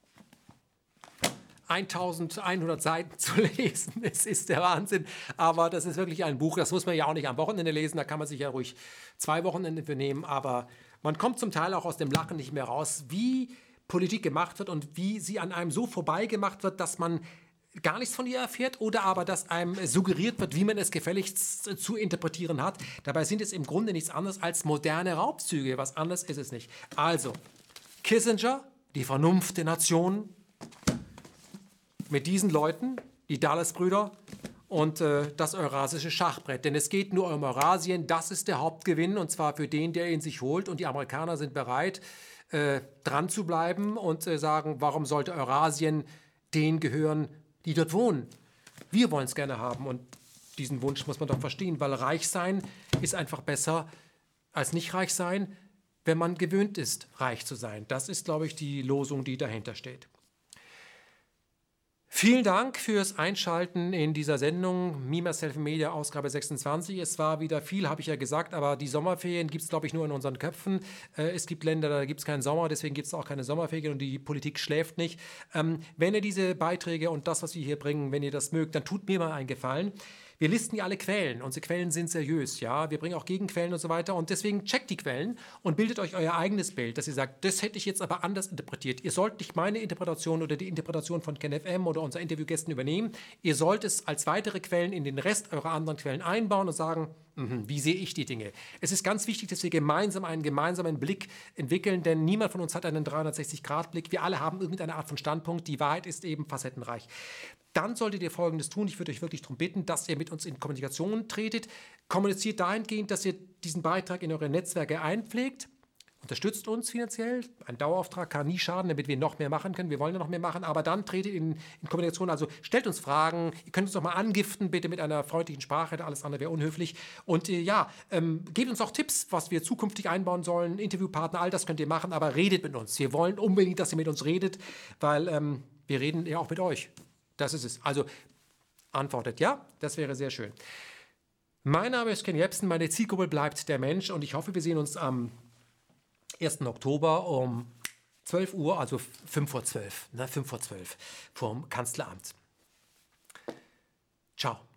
1100 Seiten zu lesen. Es ist der Wahnsinn. Aber das ist wirklich ein Buch, das muss man ja auch nicht am Wochenende lesen. Da kann man sich ja ruhig 2 Wochenende für nehmen. Aber man kommt zum Teil auch aus dem Lachen nicht mehr raus, wie Politik gemacht wird und wie sie an einem so vorbeigemacht wird, dass man gar nichts von ihr erfährt oder aber, dass einem suggeriert wird, wie man es gefälligst zu interpretieren hat. Dabei sind es im Grunde nichts anderes als moderne Raubzüge. Was anderes ist es nicht. Also, Kissinger, die Vernunft der Nationen, mit diesen Leuten, die Dulles-Brüder und das eurasische Schachbrett. Denn es geht nur um Eurasien, das ist der Hauptgewinn und zwar für den, der ihn sich holt. Und die Amerikaner sind bereit, dran zu bleiben und sagen, warum sollte Eurasien denen gehören, die dort wohnen? Wir wollen es gerne haben und diesen Wunsch muss man doch verstehen, weil reich sein ist einfach besser als nicht reich sein, wenn man gewöhnt ist, reich zu sein. Das ist, glaube ich, die Losung, die dahinter steht. Vielen Dank fürs Einschalten in dieser Sendung Me, Myself and Media, Ausgabe 26. Es war wieder viel, habe ich ja gesagt, aber die Sommerferien gibt es, glaube ich, nur in unseren Köpfen. Es gibt Länder, da gibt es keinen Sommer, deswegen gibt es auch keine Sommerferien und die Politik schläft nicht. Wenn ihr diese Beiträge und das, was wir hier bringen, wenn ihr das mögt, dann tut mir mal einen Gefallen. Wir listen ja alle Quellen. Unsere Quellen sind seriös, ja. Wir bringen auch Gegenquellen und so weiter. Und deswegen checkt die Quellen und bildet euch euer eigenes Bild, dass ihr sagt, das hätte ich jetzt aber anders interpretiert. Ihr sollt nicht meine Interpretation oder die Interpretation von KenFM oder unserer Interviewgästen übernehmen. Ihr sollt es als weitere Quellen in den Rest eurer anderen Quellen einbauen und sagen, wie sehe ich die Dinge? Es ist ganz wichtig, dass wir gemeinsam einen gemeinsamen Blick entwickeln, denn niemand von uns hat einen 360-Grad-Blick. Wir alle haben irgendeine Art von Standpunkt. Die Wahrheit ist eben facettenreich. Dann solltet ihr Folgendes tun. Ich würde euch wirklich darum bitten, dass ihr mit uns in Kommunikation tretet. Kommuniziert dahingehend, dass ihr diesen Beitrag in eure Netzwerke einpflegt. Unterstützt uns finanziell. Ein Dauerauftrag kann nie schaden, damit wir noch mehr machen können. Wir wollen ja noch mehr machen, aber dann tretet in Kommunikation. Also stellt uns Fragen. Ihr könnt uns doch mal angiften, bitte mit einer freundlichen Sprache. Alles andere wäre unhöflich. Und gebt uns auch Tipps, was wir zukünftig einbauen sollen. Interviewpartner, all das könnt ihr machen, aber redet mit uns. Wir wollen unbedingt, dass ihr mit uns redet, weil wir reden ja auch mit euch. Das ist es. Also antwortet ja, das wäre sehr schön. Mein Name ist Ken Jebsen, meine Zielgruppe bleibt der Mensch und ich hoffe, wir sehen uns am 1. Oktober um 12 Uhr, also 5 vor 12, 5 vor 12 vom Kanzleramt. Ciao.